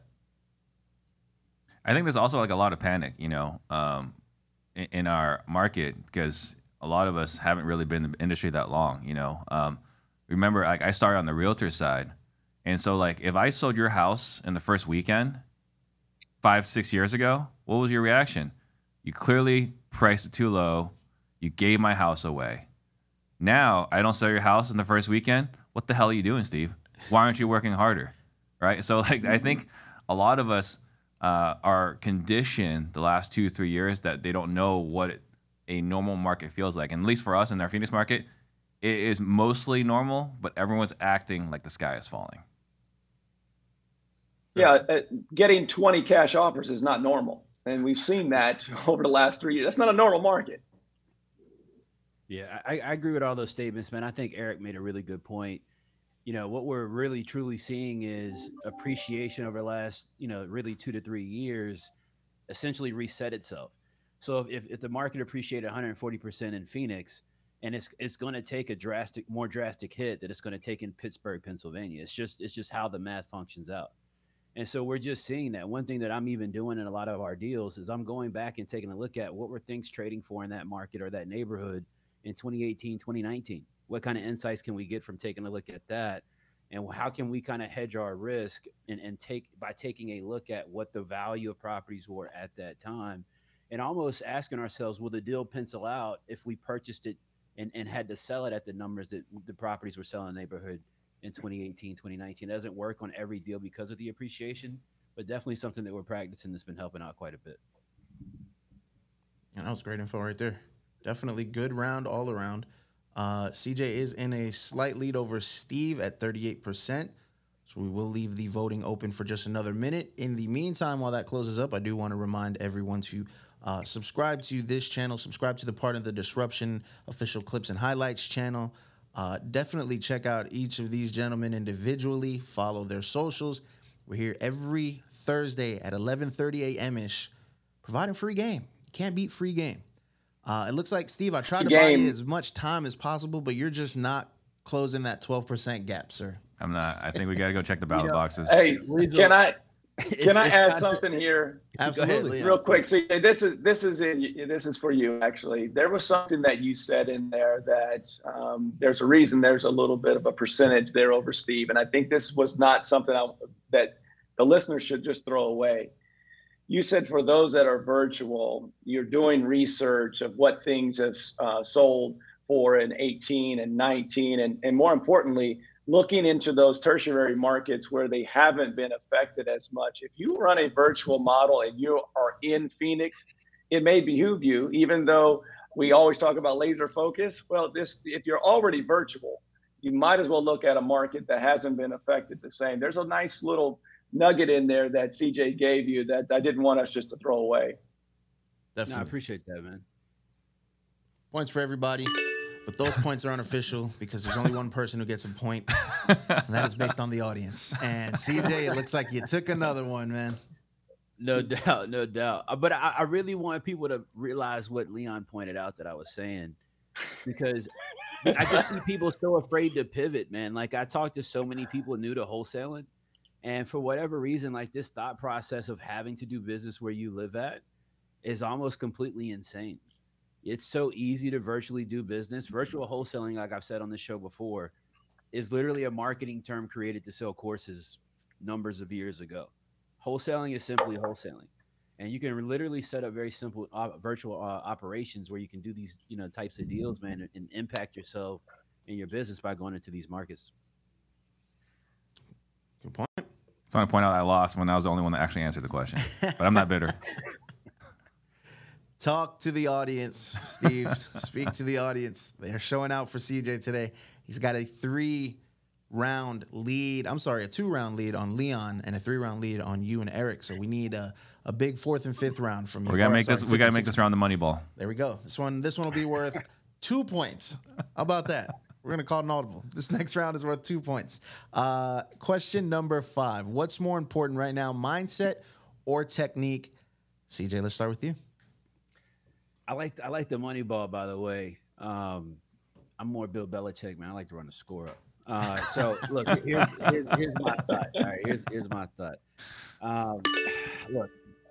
I think there's also like a lot of panic, you know, um, in, in our market because a lot of us haven't really been in the industry that long, you know. Um, remember, like I started on the realtor side, and so like if I sold your house in the first weekend, five six years ago, what was your reaction? You clearly priced it too low. You gave my house away. Now I don't sell your house in the first weekend. What the hell are you doing, Steve? Why aren't you working harder? Right. So like I think a lot of us uh, are conditioned the last two three years that they don't know what it, a normal market feels like. And at least for us in our Phoenix market, it is mostly normal, but everyone's acting like the sky is falling. Yeah, uh, getting twenty cash offers is not normal. And we've seen that over the last three years. That's not a normal market. Yeah, I, I agree with all those statements, man. I think Eric made a really good point. You know, what we're really truly seeing is appreciation over the last, you know, really two to three years essentially reset itself. So if, if the market appreciated one hundred forty percent in Phoenix, and it's it's going to take a drastic, more drastic hit that it's going to take in Pittsburgh, Pennsylvania. It's just it's just how the math functions out. And so we're just seeing that. One thing that I'm even doing in a lot of our deals is I'm going back and taking a look at what were things trading for in that market or that neighborhood in twenty eighteen, twenty nineteen. What kind of insights can we get from taking a look at that? And how can we kind of hedge our risk and, and take by taking a look at what the value of properties were at that time and almost asking ourselves, will the deal pencil out if we purchased it and, and had to sell it at the numbers that the properties were selling in the neighborhood in twenty eighteen, twenty nineteen. It doesn't work on every deal because of the appreciation, but definitely something that we're practicing that's been helping out quite a bit. And that was great info right there. Definitely good round all around. Uh, C J is in a slight lead over Steve at thirty-eight percent. So we will leave the voting open for just another minute. In the meantime, while that closes up, I do want to remind everyone to uh, subscribe to this channel, subscribe to the Part of the Disruption official clips and highlights channel. Uh, definitely check out each of these gentlemen individually. Follow their socials. We're here every Thursday at eleven thirty a.m.-ish, providing free game. You can't beat free game. Uh, it looks like, Steve, I tried to game. buy you as much time as possible, but you're just not closing that twelve percent gap, sir. I'm not. I think we got to go check the ballot You know, boxes. Hey, can I can I add something here? Absolutely. Ahead, Real quick. So this is this is in, this is for you actually. There was something that you said in there that um, there's a reason there's a little bit of a percentage there over Steve, and I think this was not something I, that the listeners should just throw away. You said for those that are virtual, you're doing research of what things have uh, sold for in eighteen and nineteen, and and more importantly, looking into those tertiary markets where they haven't been affected as much. If you run a virtual model and you are in Phoenix, it may behoove you, even though we always talk about laser focus. Well, this if you're already virtual, you might as well look at a market that hasn't been affected the same. There's a nice little nugget in there that C J gave you that I didn't want us just to throw away. Definitely. No, I appreciate that, man. Points for everybody. But those points are unofficial because there's only one person who gets a point, and that is based on the audience. And C J, it looks like you took another one, man. No doubt, no doubt. Uh, But I, I really want people to realize what Leon pointed out that I was saying, because I just see people so afraid to pivot, man. Like I talked to so many people new to wholesaling, and for whatever reason, like this thought process of having to do business where you live at is almost completely insane. It's so easy to virtually do business. Virtual wholesaling, like I've said on this show before, is literally a marketing term created to sell courses numbers of years ago. Wholesaling is simply wholesaling. And you can literally set up very simple uh, virtual uh, operations where you can do these, you know, types of deals, man, and, and impact yourself and your business by going into these markets. Good point. So I want to point out I lost when I was the only one that actually answered the question, but I'm not bitter. Talk to the audience, Steve. Speak to the audience. They're showing out for C J today. He's got a three-round lead. I'm sorry, a two-round lead on Leon and a three-round lead on you and Eric. So we need a, a big fourth and fifth round from you. We gotta Or, make sorry, this. We gotta make fifth this round the money ball. There we go. This one. This one will be worth two points. How about that? We're gonna call it an audible. This next round is worth two points. Uh, question number five. What's more important right now, mindset or technique? C J, let's start with you. I like I like the money ball, by the way. Um, I'm more Bill Belichick, man. I like to run the score up. Uh, so look, here's, here's here's my thought. All right, here's here's my thought. Um, look,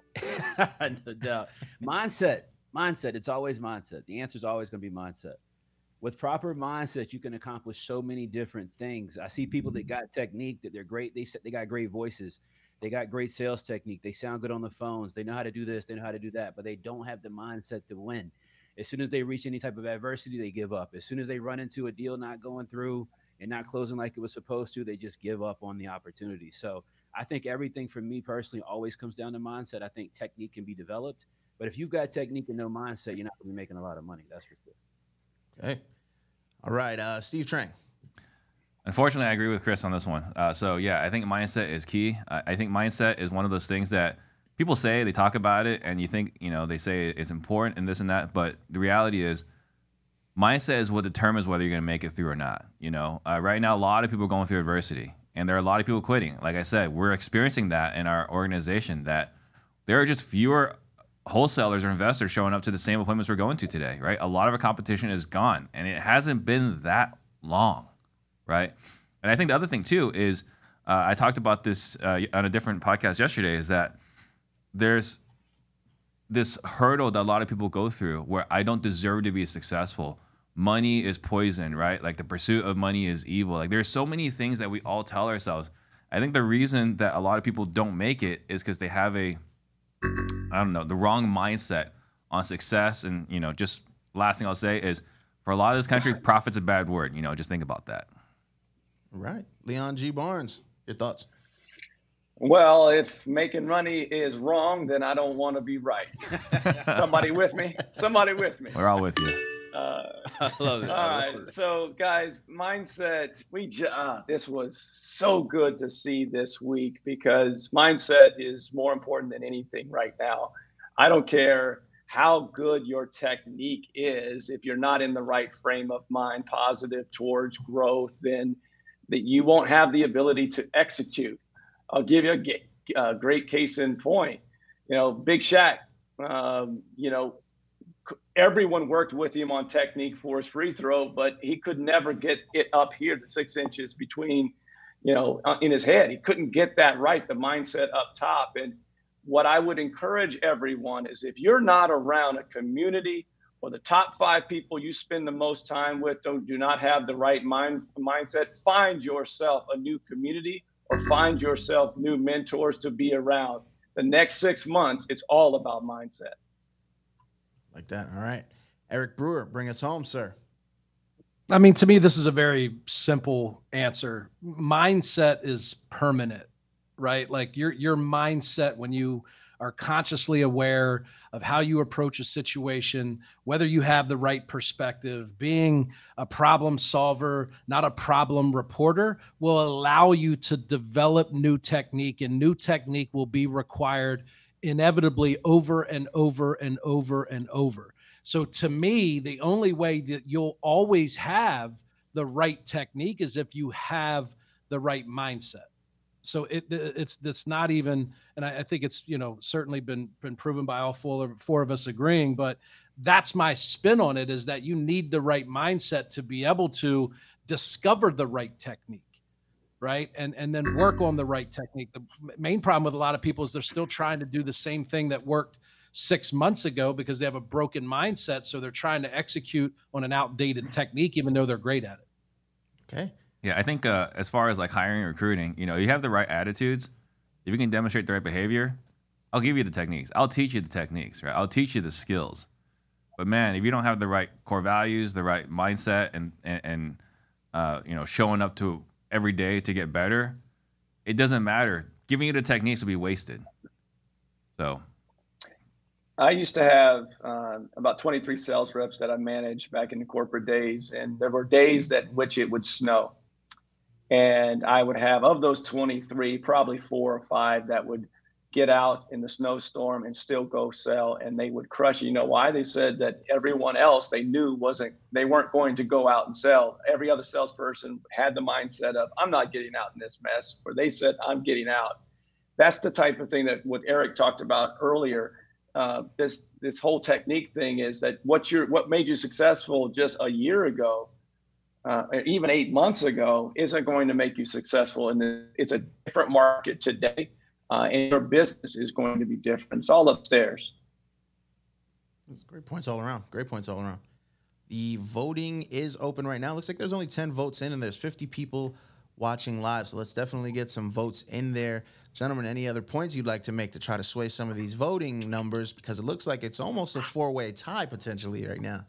no doubt. Mindset, mindset. It's always mindset. The answer is always going to be mindset. With proper mindset, you can accomplish so many different things. I see people that got technique, that they're great. They they got great voices. They got great sales technique. They sound good on the phones. They know how to do this. They know how to do that, but they don't have the mindset to win. As soon as they reach any type of adversity, they give up. As soon as they run into a deal not going through and not closing like it was supposed to, they just give up on the opportunity. So I think everything for me personally always comes down to mindset. I think technique can be developed, but if you've got technique and no mindset, you're not going to be making a lot of money. That's for sure. Okay. All right. Uh, Steve Trang. Unfortunately, I agree with Chris on this one. Uh, so yeah, I think mindset is key. I, I think mindset is one of those things that people say, they talk about it, and you think, you know, they say it's important and this and that, but the reality is mindset is what determines whether you're going to make it through or not. You know, uh, right now, a lot of people are going through adversity, and there are a lot of people quitting. Like I said, we're experiencing that in our organization, that there are just fewer wholesalers or investors showing up to the same appointments we're going to today, right? A lot of our competition is gone, and it hasn't been that long, right? And I think the other thing too is, uh, I talked about this uh, on a different podcast yesterday, is that there's this hurdle that a lot of people go through where I don't deserve to be successful. Money is poison, right? Like the pursuit of money is evil. Like there's so many things that we all tell ourselves. I think the reason that a lot of people don't make it is because they have a, I don't know, the wrong mindset on success. And, you know, just last thing I'll say is, for a lot of this country, profit's a bad word. You know, just think about that. Right. Leon G. Barnes, your thoughts? Well, if making money is wrong, then I don't want to be right. Somebody with me? Somebody with me? We're all with you. Uh, I love it. all I right. love it. So, guys, mindset. We j- uh, this was so good to see this week, because mindset is more important than anything right now. I don't care how good your technique is. If you're not in the right frame of mind, positive towards growth, then that you won't have the ability to execute. I'll give you a, a great case in point. You know, Big Shaq, um, you know, everyone worked with him on technique for his free throw, but he could never get it up here to six inches between, you know, in his head. He couldn't get that right, the mindset up top. And what I would encourage everyone is, if you're not around a community or the top five people you spend the most time with don't do not have the right mind mindset, find yourself a new community or find yourself new mentors to be around. The next six months, it's all about mindset. Like that. All right. Eric Brewer, bring us home, sir. I mean, to me, this is a very simple answer. Mindset is permanent, right? Like your your mindset, when you are consciously aware of how you approach a situation, whether you have the right perspective, being a problem solver, not a problem reporter, will allow you to develop new technique, and new technique will be required inevitably over and over and over and over. So to me, the only way that you'll always have the right technique is if you have the right mindset. So it it's it's not even, and I, I think it's, you know, certainly been been proven by all four, four of us agreeing, but that's my spin on it, is that you need the right mindset to be able to discover the right technique, right? And and then work on the right technique. The main problem with a lot of people is they're still trying to do the same thing that worked six months ago because they have a broken mindset. So they're trying to execute on an outdated technique, even though they're great at it. Okay. Yeah, I think uh, as far as like hiring and recruiting, you know, you have the right attitudes. If you can demonstrate the right behavior, I'll give you the techniques. I'll teach you the techniques, right? I'll teach you the skills. But man, if you don't have the right core values, the right mindset, and and, and uh, you know, showing up to every day to get better, it doesn't matter. Giving you the techniques will be wasted. So, I used to have uh, about twenty-three sales reps that I managed back in the corporate days, and there were days at which it would snow. And I would have, of those twenty-three, probably four or five that would get out in the snowstorm and still go sell, and they would crush. You know why? They said that everyone else they knew wasn't, they weren't going to go out and sell. Every other salesperson had the mindset of, I'm not getting out in this mess, or they said, I'm getting out. That's the type of thing that what Eric talked about earlier. uh, this this whole technique thing is that what you're what made you successful just a year ago, uh, even eight months ago, isn't going to make you successful. And it's a different market today, uh, and your business is going to be different. It's all upstairs. That's great points all around. Great points all around. The voting is open right now. Looks like there's only ten votes in, and there's fifty people watching live. So let's definitely get some votes in there. Gentlemen, any other points you'd like to make to try to sway some of these voting numbers? Because it looks like it's almost a four-way tie potentially right now.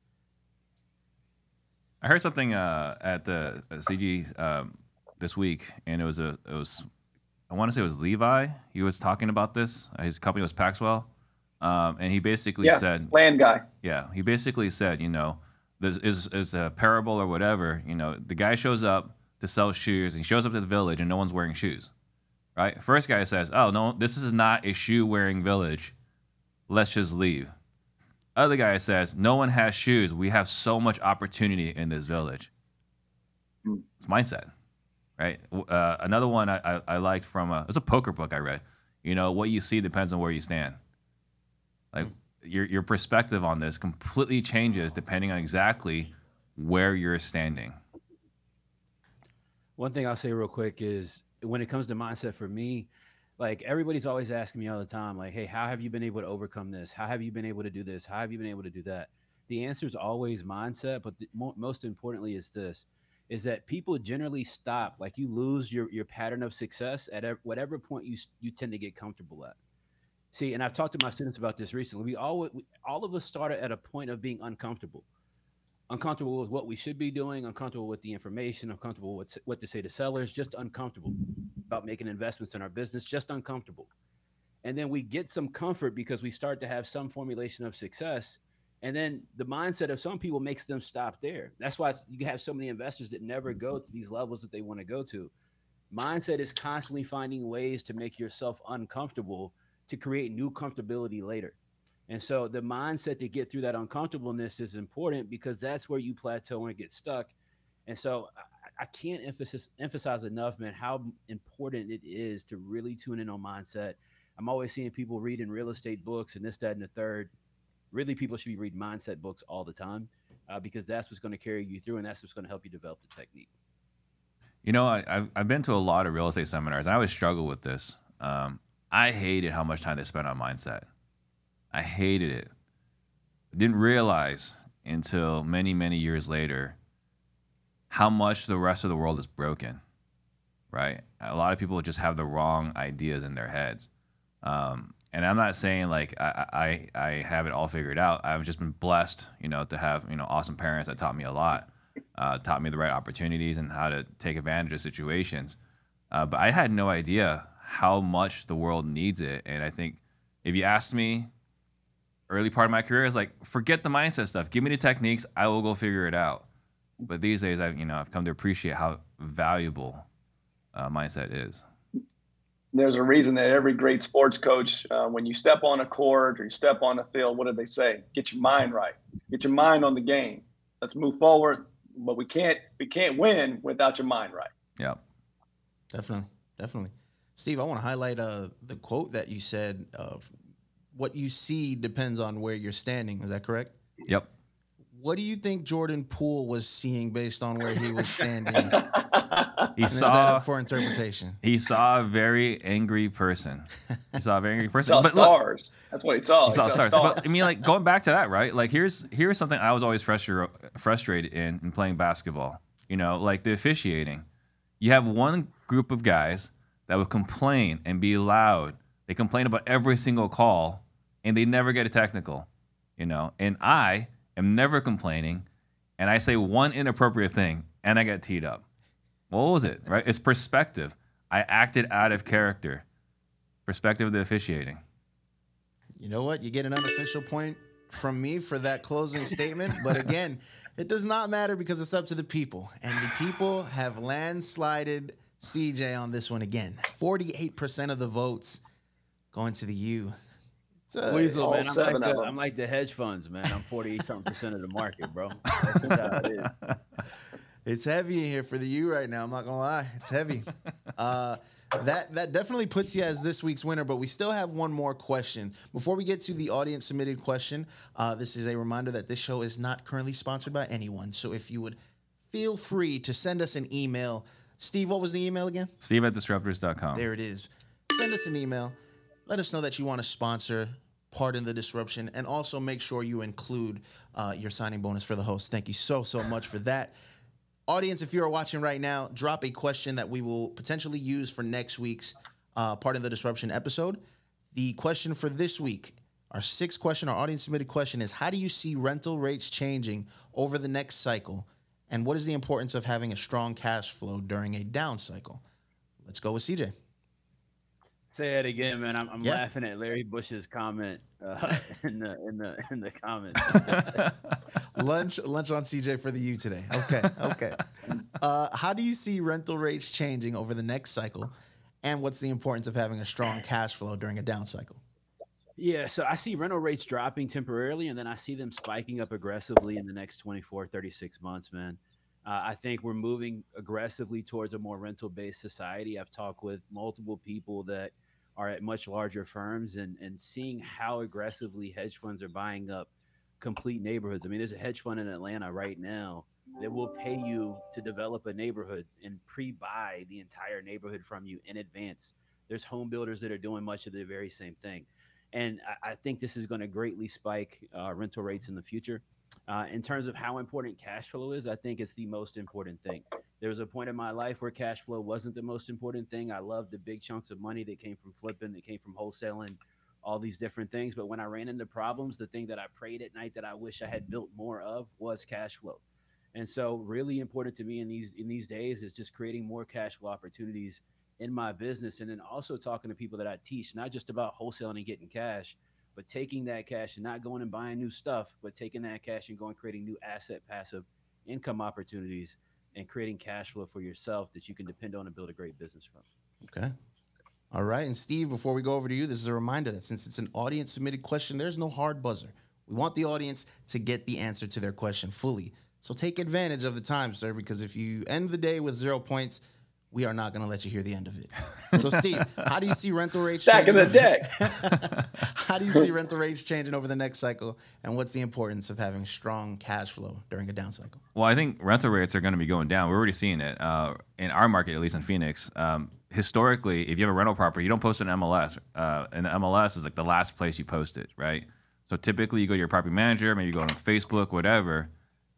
I heard something uh, at the C G um, this week, and it was a it was I want to say it was Levi. He was talking about this. His company was Paxwell, um, and he basically yeah, said, "Land guy." Yeah, he basically said, you know, this is is a parable or whatever. You know, the guy shows up to sell shoes, and he shows up to the village, and no one's wearing shoes. Right? First guy says, "Oh no, this is not a shoe-wearing village. Let's just leave." Other guy says, "No one has shoes. We have so much opportunity in this village." It's mindset, right? Uh, another one I, I, I liked from a, it was a poker book I read. You know, what you see depends on where you stand. Like your your perspective on this completely changes depending on exactly where you're standing. One thing I'll say real quick is when it comes to mindset for me, like everybody's always asking me all the time, like, hey, how have you been able to overcome this? How have you been able to do this? How have you been able to do that? The answer is always mindset. But the, mo- most importantly is this, is that people generally stop, like you lose your, your pattern of success at ev- whatever point you, you tend to get comfortable at. See, and I've talked to my students about this recently. We all, we, all of us started at a point of being uncomfortable. Uncomfortable with what we should be doing, uncomfortable with the information, uncomfortable with what to say to sellers, just uncomfortable about making investments in our business, just uncomfortable. And then we get some comfort because we start to have some formulation of success. And then the mindset of some people makes them stop there. That's why you have so many investors that never go to these levels that they want to go to. Mindset is constantly finding ways to make yourself uncomfortable to create new comfortability later. And so the mindset to get through that uncomfortableness is important because that's where you plateau and get stuck. And so I, I can't emphasize, emphasize enough, man, how important it is to really tune in on mindset. I'm always seeing people reading real estate books and this, that, and the third. Really, people should be reading mindset books all the time uh, because that's what's going to carry you through and that's what's going to help you develop the technique. You know, I, I've, I've been to a lot of real estate seminars, and I always struggle with this. Um, I hated how much time they spent on mindset. I hated it. Didn't realize until many, many years later how much the rest of the world is broken, right? A lot of people just have the wrong ideas in their heads. Um, and I'm not saying like I, I I have it all figured out. I've just been blessed, you know, to have, you know, awesome parents that taught me a lot, uh, taught me the right opportunities and how to take advantage of situations. Uh, but I had no idea how much the world needs it. And I think if you asked me, early part of my career is like, forget the mindset stuff. Give me the techniques. I will go figure it out. But these days, I've, you know, I've come to appreciate how valuable uh, mindset is. There's a reason that every great sports coach, uh, when you step on a court or you step on a field, what do they say? Get your mind right. Get your mind on the game. Let's move forward. But we can't, we can't win without your mind right. Yeah, definitely, definitely. Steve, I want to highlight uh, the quote that you said of what you see depends on where you're standing. Is that correct? Yep. What do you think Jordan Poole was seeing based on where he was standing? He and saw is that up for interpretation. He saw a very angry person. He saw a very angry person. He saw but stars. Look, That's what he saw. He, he saw, saw stars. stars. But I mean, like going back to that, right? Like here's here's something I was always frustra- frustrated in in playing basketball. You know, like the officiating. You have one group of guys that would complain and be loud. They complain about every single call, and they never get a technical. You know, and I am never complaining, and I say one inappropriate thing, and I get teed up. What was it, right? It's perspective. I acted out of character. Perspective of the officiating. You know what? You get an unofficial point from me for that closing statement. But again, it does not matter because it's up to the people. And the people have landslided C J on this one again. forty-eight percent of the votes going to the U. A, Weasel, man, I'm like, the, I'm like the hedge funds, man. I'm forty-eight something percent of the market, bro. That's just how it is. It's heavy in here for the U right now. I'm not gonna lie, it's heavy. Uh, that that definitely puts you as this week's winner, but we still have one more question. Before we get to the audience submitted question, uh, this is a reminder that this show is not currently sponsored by anyone. So if you would feel free to send us an email. Steve, what was the email again? Steve at disruptors dot com. There it is. Send us an email. Let us know that you want to sponsor Pardon the Disruption, and also make sure you include uh, your signing bonus for the host. Thank you so, so much for that. Audience, if you're watching right now, drop a question that we will potentially use for next week's uh, Pardon the Disruption episode. The question for this week, our sixth question, our audience submitted question is, how do you see rental rates changing over the next cycle? And what is the importance of having a strong cash flow during a down cycle? Let's go with C J. Say it again, man. I'm, I'm yeah. laughing at Larry Bush's comment uh, in the in the in the comments. lunch lunch on C J for the U today. Okay, okay. Uh, how do you see rental rates changing over the next cycle, and what's the importance of having a strong cash flow during a down cycle? Yeah, so I see rental rates dropping temporarily, and then I see them spiking up aggressively in the next twenty-four, thirty-six months, man. Uh, I think we're moving aggressively towards a more rental-based society. I've talked with multiple people that are at much larger firms and, and seeing how aggressively hedge funds are buying up complete neighborhoods. I mean, there's a hedge fund in Atlanta right now that will pay you to develop a neighborhood and pre-buy the entire neighborhood from you in advance. There's home builders that are doing much of the very same thing. And I, I think this is going to greatly spike uh, rental rates in the future. Uh, in terms of how important cash flow is, I think it's the most important thing. There was a point in my life where cash flow wasn't the most important thing. I loved the big chunks of money that came from flipping, that came from wholesaling, all these different things. But when I ran into problems, the thing that I prayed at night that I wish I had built more of was cash flow. And so really important to me in these in these days is just creating more cash flow opportunities in my business. And then also talking to people that I teach, not just about wholesaling and getting cash, but taking that cash and not going and buying new stuff, but taking that cash and going creating new asset passive income opportunities and creating cash flow for yourself that you can depend on and build a great business from. Okay. All right. And Steve, before we go over to you, this is a reminder that since it's an audience submitted question, there's no hard buzzer. We want the audience to get the answer to their question fully. So take advantage of the time, sir, because if you end the day with zero points, we are not going to let you hear the end of it. So, Steve, how do you see rental rates Stack changing? in the deck. How do you see rental rates changing over the next cycle? And what's the importance of having strong cash flow during a down cycle? Well, I think rental rates are going to be going down. We're already seeing it uh, in our market, at least in Phoenix. Um, historically, if you have a rental property, you don't post an M L S. Uh, and the M L S is like the last place you post it, right? So typically you go to your property manager, maybe you go on Facebook, whatever.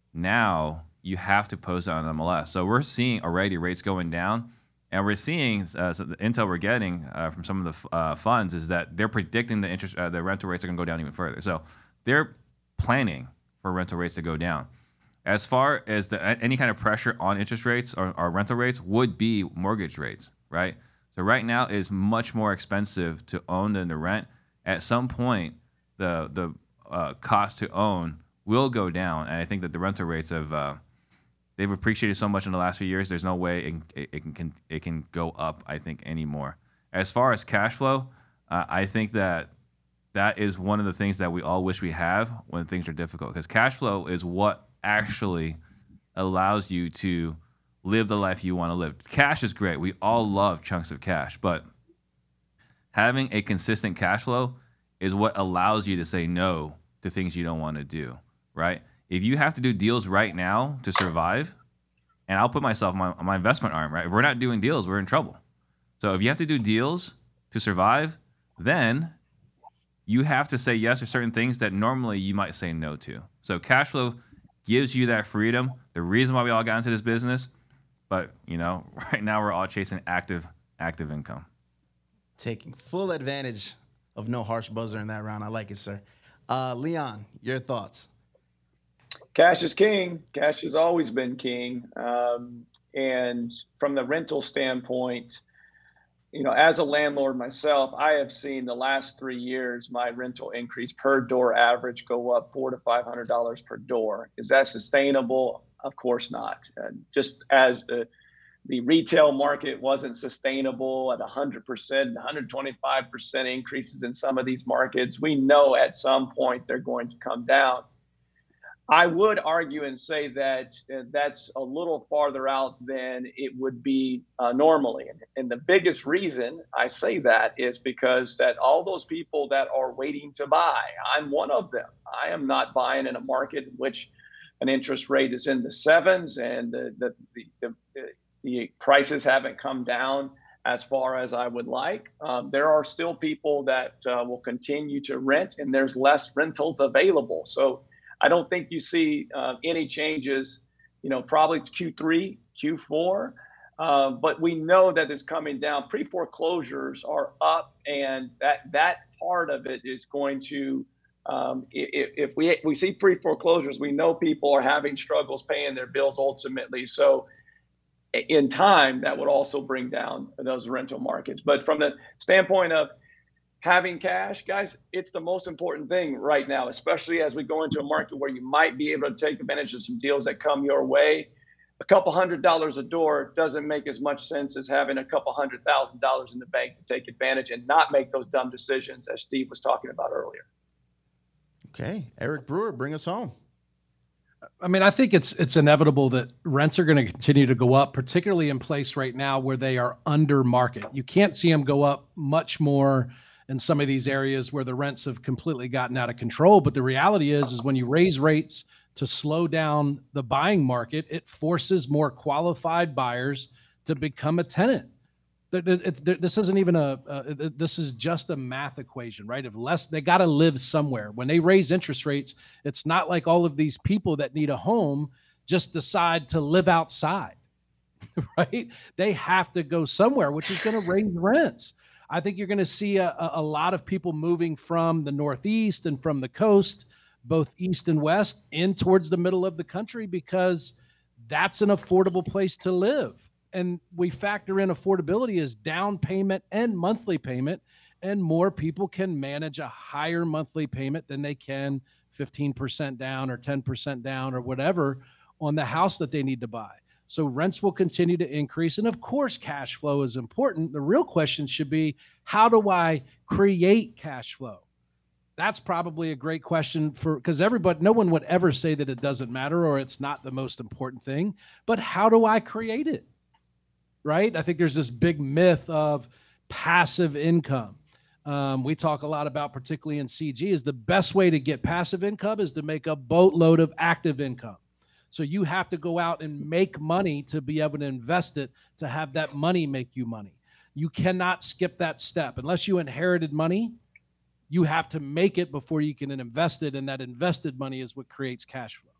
Now you have to post it on M L S. So we're seeing already rates going down. And we're seeing uh, so the intel we're getting uh, from some of the uh, funds is that they're predicting the interest, uh, the rental rates are going to go down even further. So they're planning for rental rates to go down. As far as the, any kind of pressure on interest rates or, or rental rates would be mortgage rates, right? So right now it's much more expensive to own than to rent. At some point, the the uh, cost to own will go down, and I think that the rental rates have. Uh, They've appreciated so much in the last few years. There's no way it, it can it can go up, I think, anymore. As far as cash flow, uh, I think that that is one of the things that we all wish we have when things are difficult. Because cash flow is what actually allows you to live the life you want to live. Cash is great. We all love chunks of cash. But having a consistent cash flow is what allows you to say no to things you don't want to do, right? If you have to do deals right now to survive, and I'll put myself on my, on my investment arm, right? If we're not doing deals, we're in trouble. So if you have to do deals to survive, then you have to say yes to certain things that normally you might say no to. So cash flow gives you that freedom, the reason why we all got into this business. But, you know, right now we're all chasing active, active income. Taking full advantage of no harsh buzzer in that round. I like it, sir. Uh, Leon, your thoughts? Cash is king. Cash has always been king. Um, and from the rental standpoint, you know, as a landlord myself, I have seen the last three years my rental increase per door average go up four to five hundred dollars per door. Is that sustainable? Of course not. Uh, just as the the retail market wasn't sustainable at one hundred percent, one hundred twenty-five percent increases in some of these markets, we know at some point they're going to come down. I would argue and say that uh, that's a little farther out than it would be uh, normally. And, and the biggest reason I say that is because that all those people that are waiting to buy, I'm one of them. I am not buying in a market in which an interest rate is in the sevens and the, the, the, the, the prices haven't come down as far as I would like. Um, there are still people that uh, will continue to rent, and there's less rentals available. So I don't think you see uh, any changes, you know, probably it's Q three, Q four, uh, but we know that it's coming down. Pre-foreclosures are up, and that that part of it is going to, um, if, if we we see pre-foreclosures, we know people are having struggles paying their bills ultimately. So in time, that would also bring down those rental markets. But from the standpoint of having cash, guys, it's the most important thing right now, especially as we go into a market where you might be able to take advantage of some deals that come your way. A couple hundred dollars a door doesn't make as much sense as having a couple hundred thousand dollars in the bank to take advantage and not make those dumb decisions, as Steve was talking about earlier. Okay, Eric Brewer, bring us home. I mean, I think it's it's inevitable that rents are going to continue to go up, particularly in place right now where they are under market. You can't see them go up much more in some of these areas where the rents have completely gotten out of control. But the reality is, is when you raise rates to slow down the buying market, it forces more qualified buyers to become a tenant. This isn't even a, uh, this is just a math equation, right? If less, they got to live somewhere. When they raise interest rates, it's not like all of these people that need a home just decide to live outside, right? They have to go somewhere, which is going to raise rents. I think you're going to see a, a lot of people moving from the Northeast and from the coast, both east and west, in towards the middle of the country because that's an affordable place to live. And we factor in affordability as down payment and monthly payment, and more people can manage a higher monthly payment than they can fifteen percent down or ten percent down or whatever on the house that they need to buy. So rents will continue to increase. And of course, cash flow is important. The real question should be, how do I create cash flow? That's probably a great question for, because everybody, no one would ever say that it doesn't matter or it's not the most important thing, but how do I create it? Right? I think there's this big myth of passive income. Um, we talk a lot about, particularly in C G, is the best way to get passive income is to make a boatload of active income. So you have to go out and make money to be able to invest it, to have that money make you money. You cannot skip that step. Unless you inherited money, you have to make it before you can invest it, and that invested money is what creates cash flow.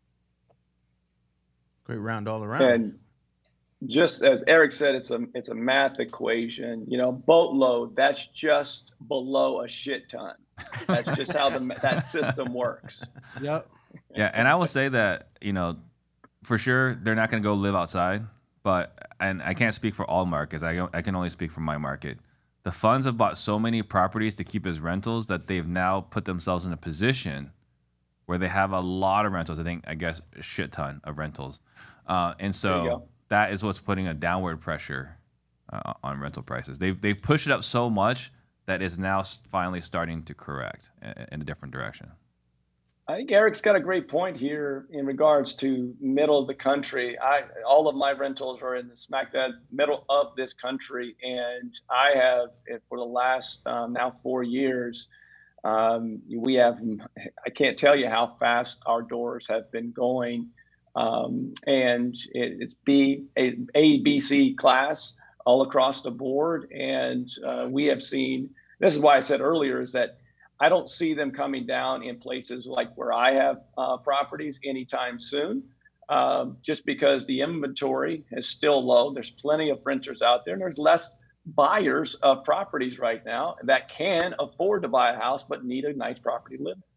Great round all around. And just as Eric said, it's a it's a math equation. You know, boatload, that's just below a shit ton. That's just how the that system works. Yep. Yeah, and I will say that, you know, for sure they're not going to go live outside, but and I can't speak for all markets. I I can only speak for my market. The funds have bought so many properties to keep as rentals that they've now put themselves in a position where they have a lot of rentals. I think I guess a shit ton of rentals, uh, and so that is what's putting a downward pressure uh, on rental prices. They've they've pushed it up so much that it's now finally starting to correct in a different direction. I think Eric's got a great point here in regards to middle of the country. I all of my rentals are in the smack dab middle of this country, and I have for the last um, now four years. Um, we have I can't tell you how fast our doors have been going. Um, and it, it's B, a, A, B, C class all across the board. And uh, we have seen, this is why I said earlier, is that I don't see them coming down in places like where I have uh, properties anytime soon, um, just because the inventory is still low. There's plenty of renters out there, and there's less buyers of properties right now that can afford to buy a house but need a nice property to live in.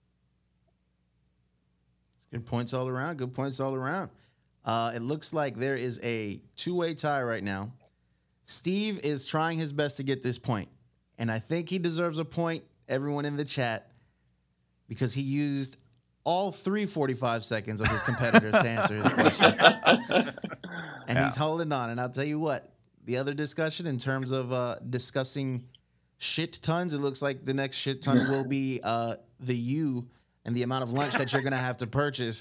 Good points all around. Good points all around. Uh, it looks like there is a two-way tie right now. Steve is trying his best to get this point, and I think he deserves a point, everyone in the chat, because he used all three forty-five seconds of his competitors to answer his question. And yeah. He's holding on. And I'll tell you what, the other discussion in terms of uh, discussing shit tons, it looks like the next shit ton will be uh, the U and the amount of lunch that you're going to have to purchase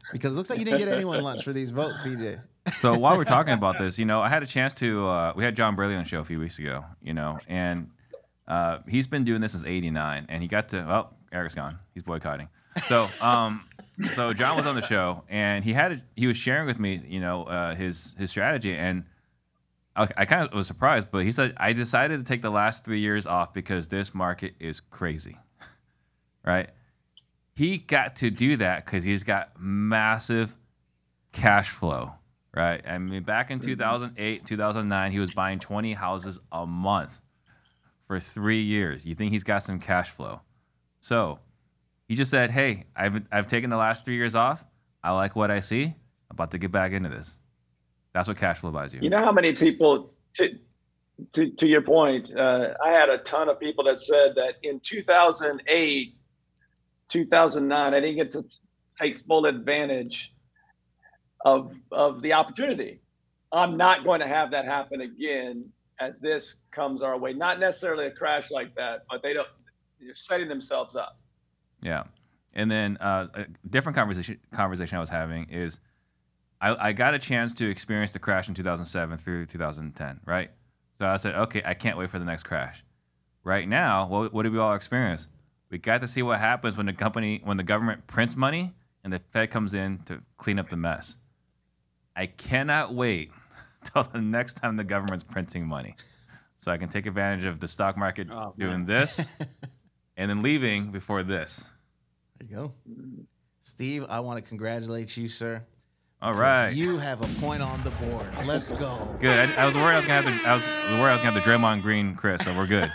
Because it looks like you didn't get anyone lunch for these votes, C J. So while we're talking about this, you know, I had a chance to, uh, we had John Bradley on the show a few weeks ago, you know, and uh, he's been doing this since eighty-nine, and he got to, well, Eric's gone. He's boycotting. So, um, so John was on the show, and he had, a, he was sharing with me, you know, uh, his, his strategy, and I, I kind of was surprised, but he said, I decided to take the last three years off because this market is crazy, right? He got to do that because he's got massive cash flow. Right. I mean, back in two thousand eight, two thousand nine, he was buying twenty houses a month for three years. You think he's got some cash flow. So he just said, hey, I've, I've taken the last three years off. I like what I see. I'm about to get back into this. That's what cash flow buys you. You know how many people, to, to, to your point, uh, I had a ton of people that said that in two thousand eight, two thousand nine, I didn't get to take full advantage of of the opportunity. I'm not going to have that happen again as this comes our way. Not necessarily a crash like that, but they don't. They're setting themselves up. Yeah, and then uh, a different conversation conversation I was having is I, I got a chance to experience the crash in two thousand seven through two thousand ten, right? So I said, okay, I can't wait for the next crash. Right now, what, what did we all experience? We got to see what happens when the company, when the government prints money and the Fed comes in to clean up the mess. I cannot wait till the next time the government's printing money, so I can take advantage of the stock market Oh, doing this, and then leaving before this. There you go. Steve, I want to congratulate you, sir. All because right, You have a point on the board. Let's go. good. I, I was worried I was gonna have the I was worried I was gonna have the Draymond Green Chris, so we're good.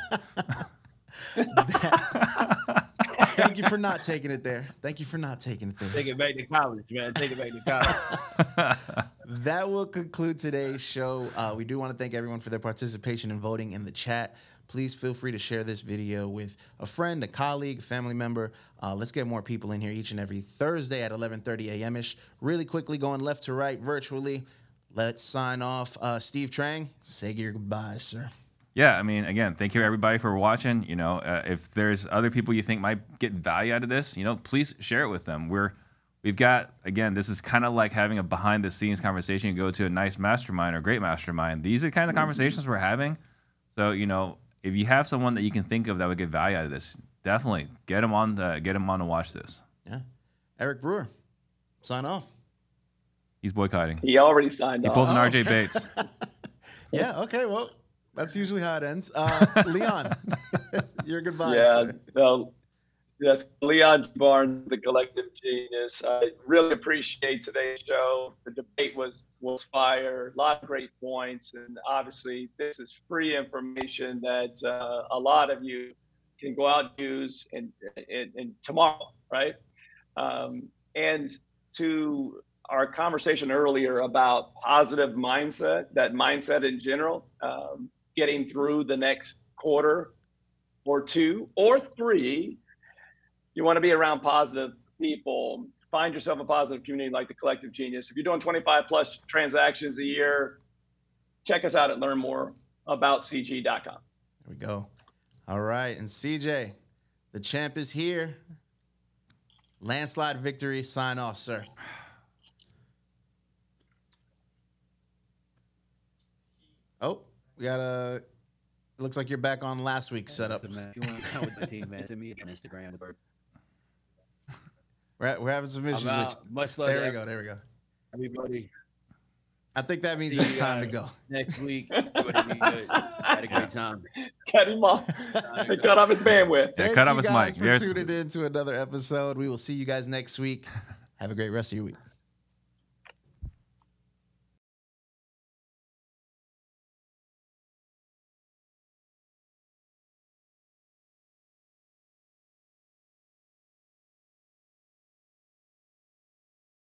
Thank you for not taking it there. Thank you for not taking it there. Take it back to college, man. Take it back to college. That will conclude today's show. Uh, we do want to thank everyone for their participation and voting in the chat. Please feel free to share this video with a friend, a colleague, a family member. Uh, let's get more people in here each and every Thursday at eleven thirty a.m. ish. Really quickly going left to right virtually. Let's sign off. Uh, Steve Trang, say your goodbyes, sir. Yeah, I mean, again, thank you everybody for watching. You know, uh, if there's other people you think might get value out of this, you know, please share it with them. We're We've got, again, this is kind of like having a behind-the-scenes conversation. You go to a nice mastermind or great mastermind. These are the kind of conversations we're having. So, you know, if you have someone that you can think of that would get value out of this, definitely get them on the, get them on to watch this. Yeah. Eric Brewer, sign off. He's boycotting. He already signed He off. pulled an R J Bates. Yeah, okay, well, that's usually how it ends. Uh, Leon, your goodbye, Yeah, sir. no, yes, Leon Barnes, the collective genius. I really appreciate today's show. The debate was was fire, a lot of great points, and obviously this is free information that uh, a lot of you can go out and use and, and, and tomorrow, right? Um, and to our conversation earlier about positive mindset, that mindset in general, um, getting through the next quarter or two or three, you want to be around positive people. Find yourself a positive community like the Collective Genius. If you're doing twenty-five plus transactions a year, check us out at learn more about c g dot com. There we go. All right, and C J, the champ is here. Landslide victory. Sign off, sir. Oh, we got a. It looks like you're back on last week's setup. Listen, man, if you want to come with the team, man, send me on Instagram. We're, at, we're having some issues. I'm With out. Much love. there to we go. There we go. Everybody. I think that means See it's you time to guys go. Next week. Everybody be good. Had a great time. Cut him off. They cut off his bandwidth. Yeah, Thank cut you off his guys mic. for Yes. tuning in to another episode. We will see you guys next week. Have a great rest of your week.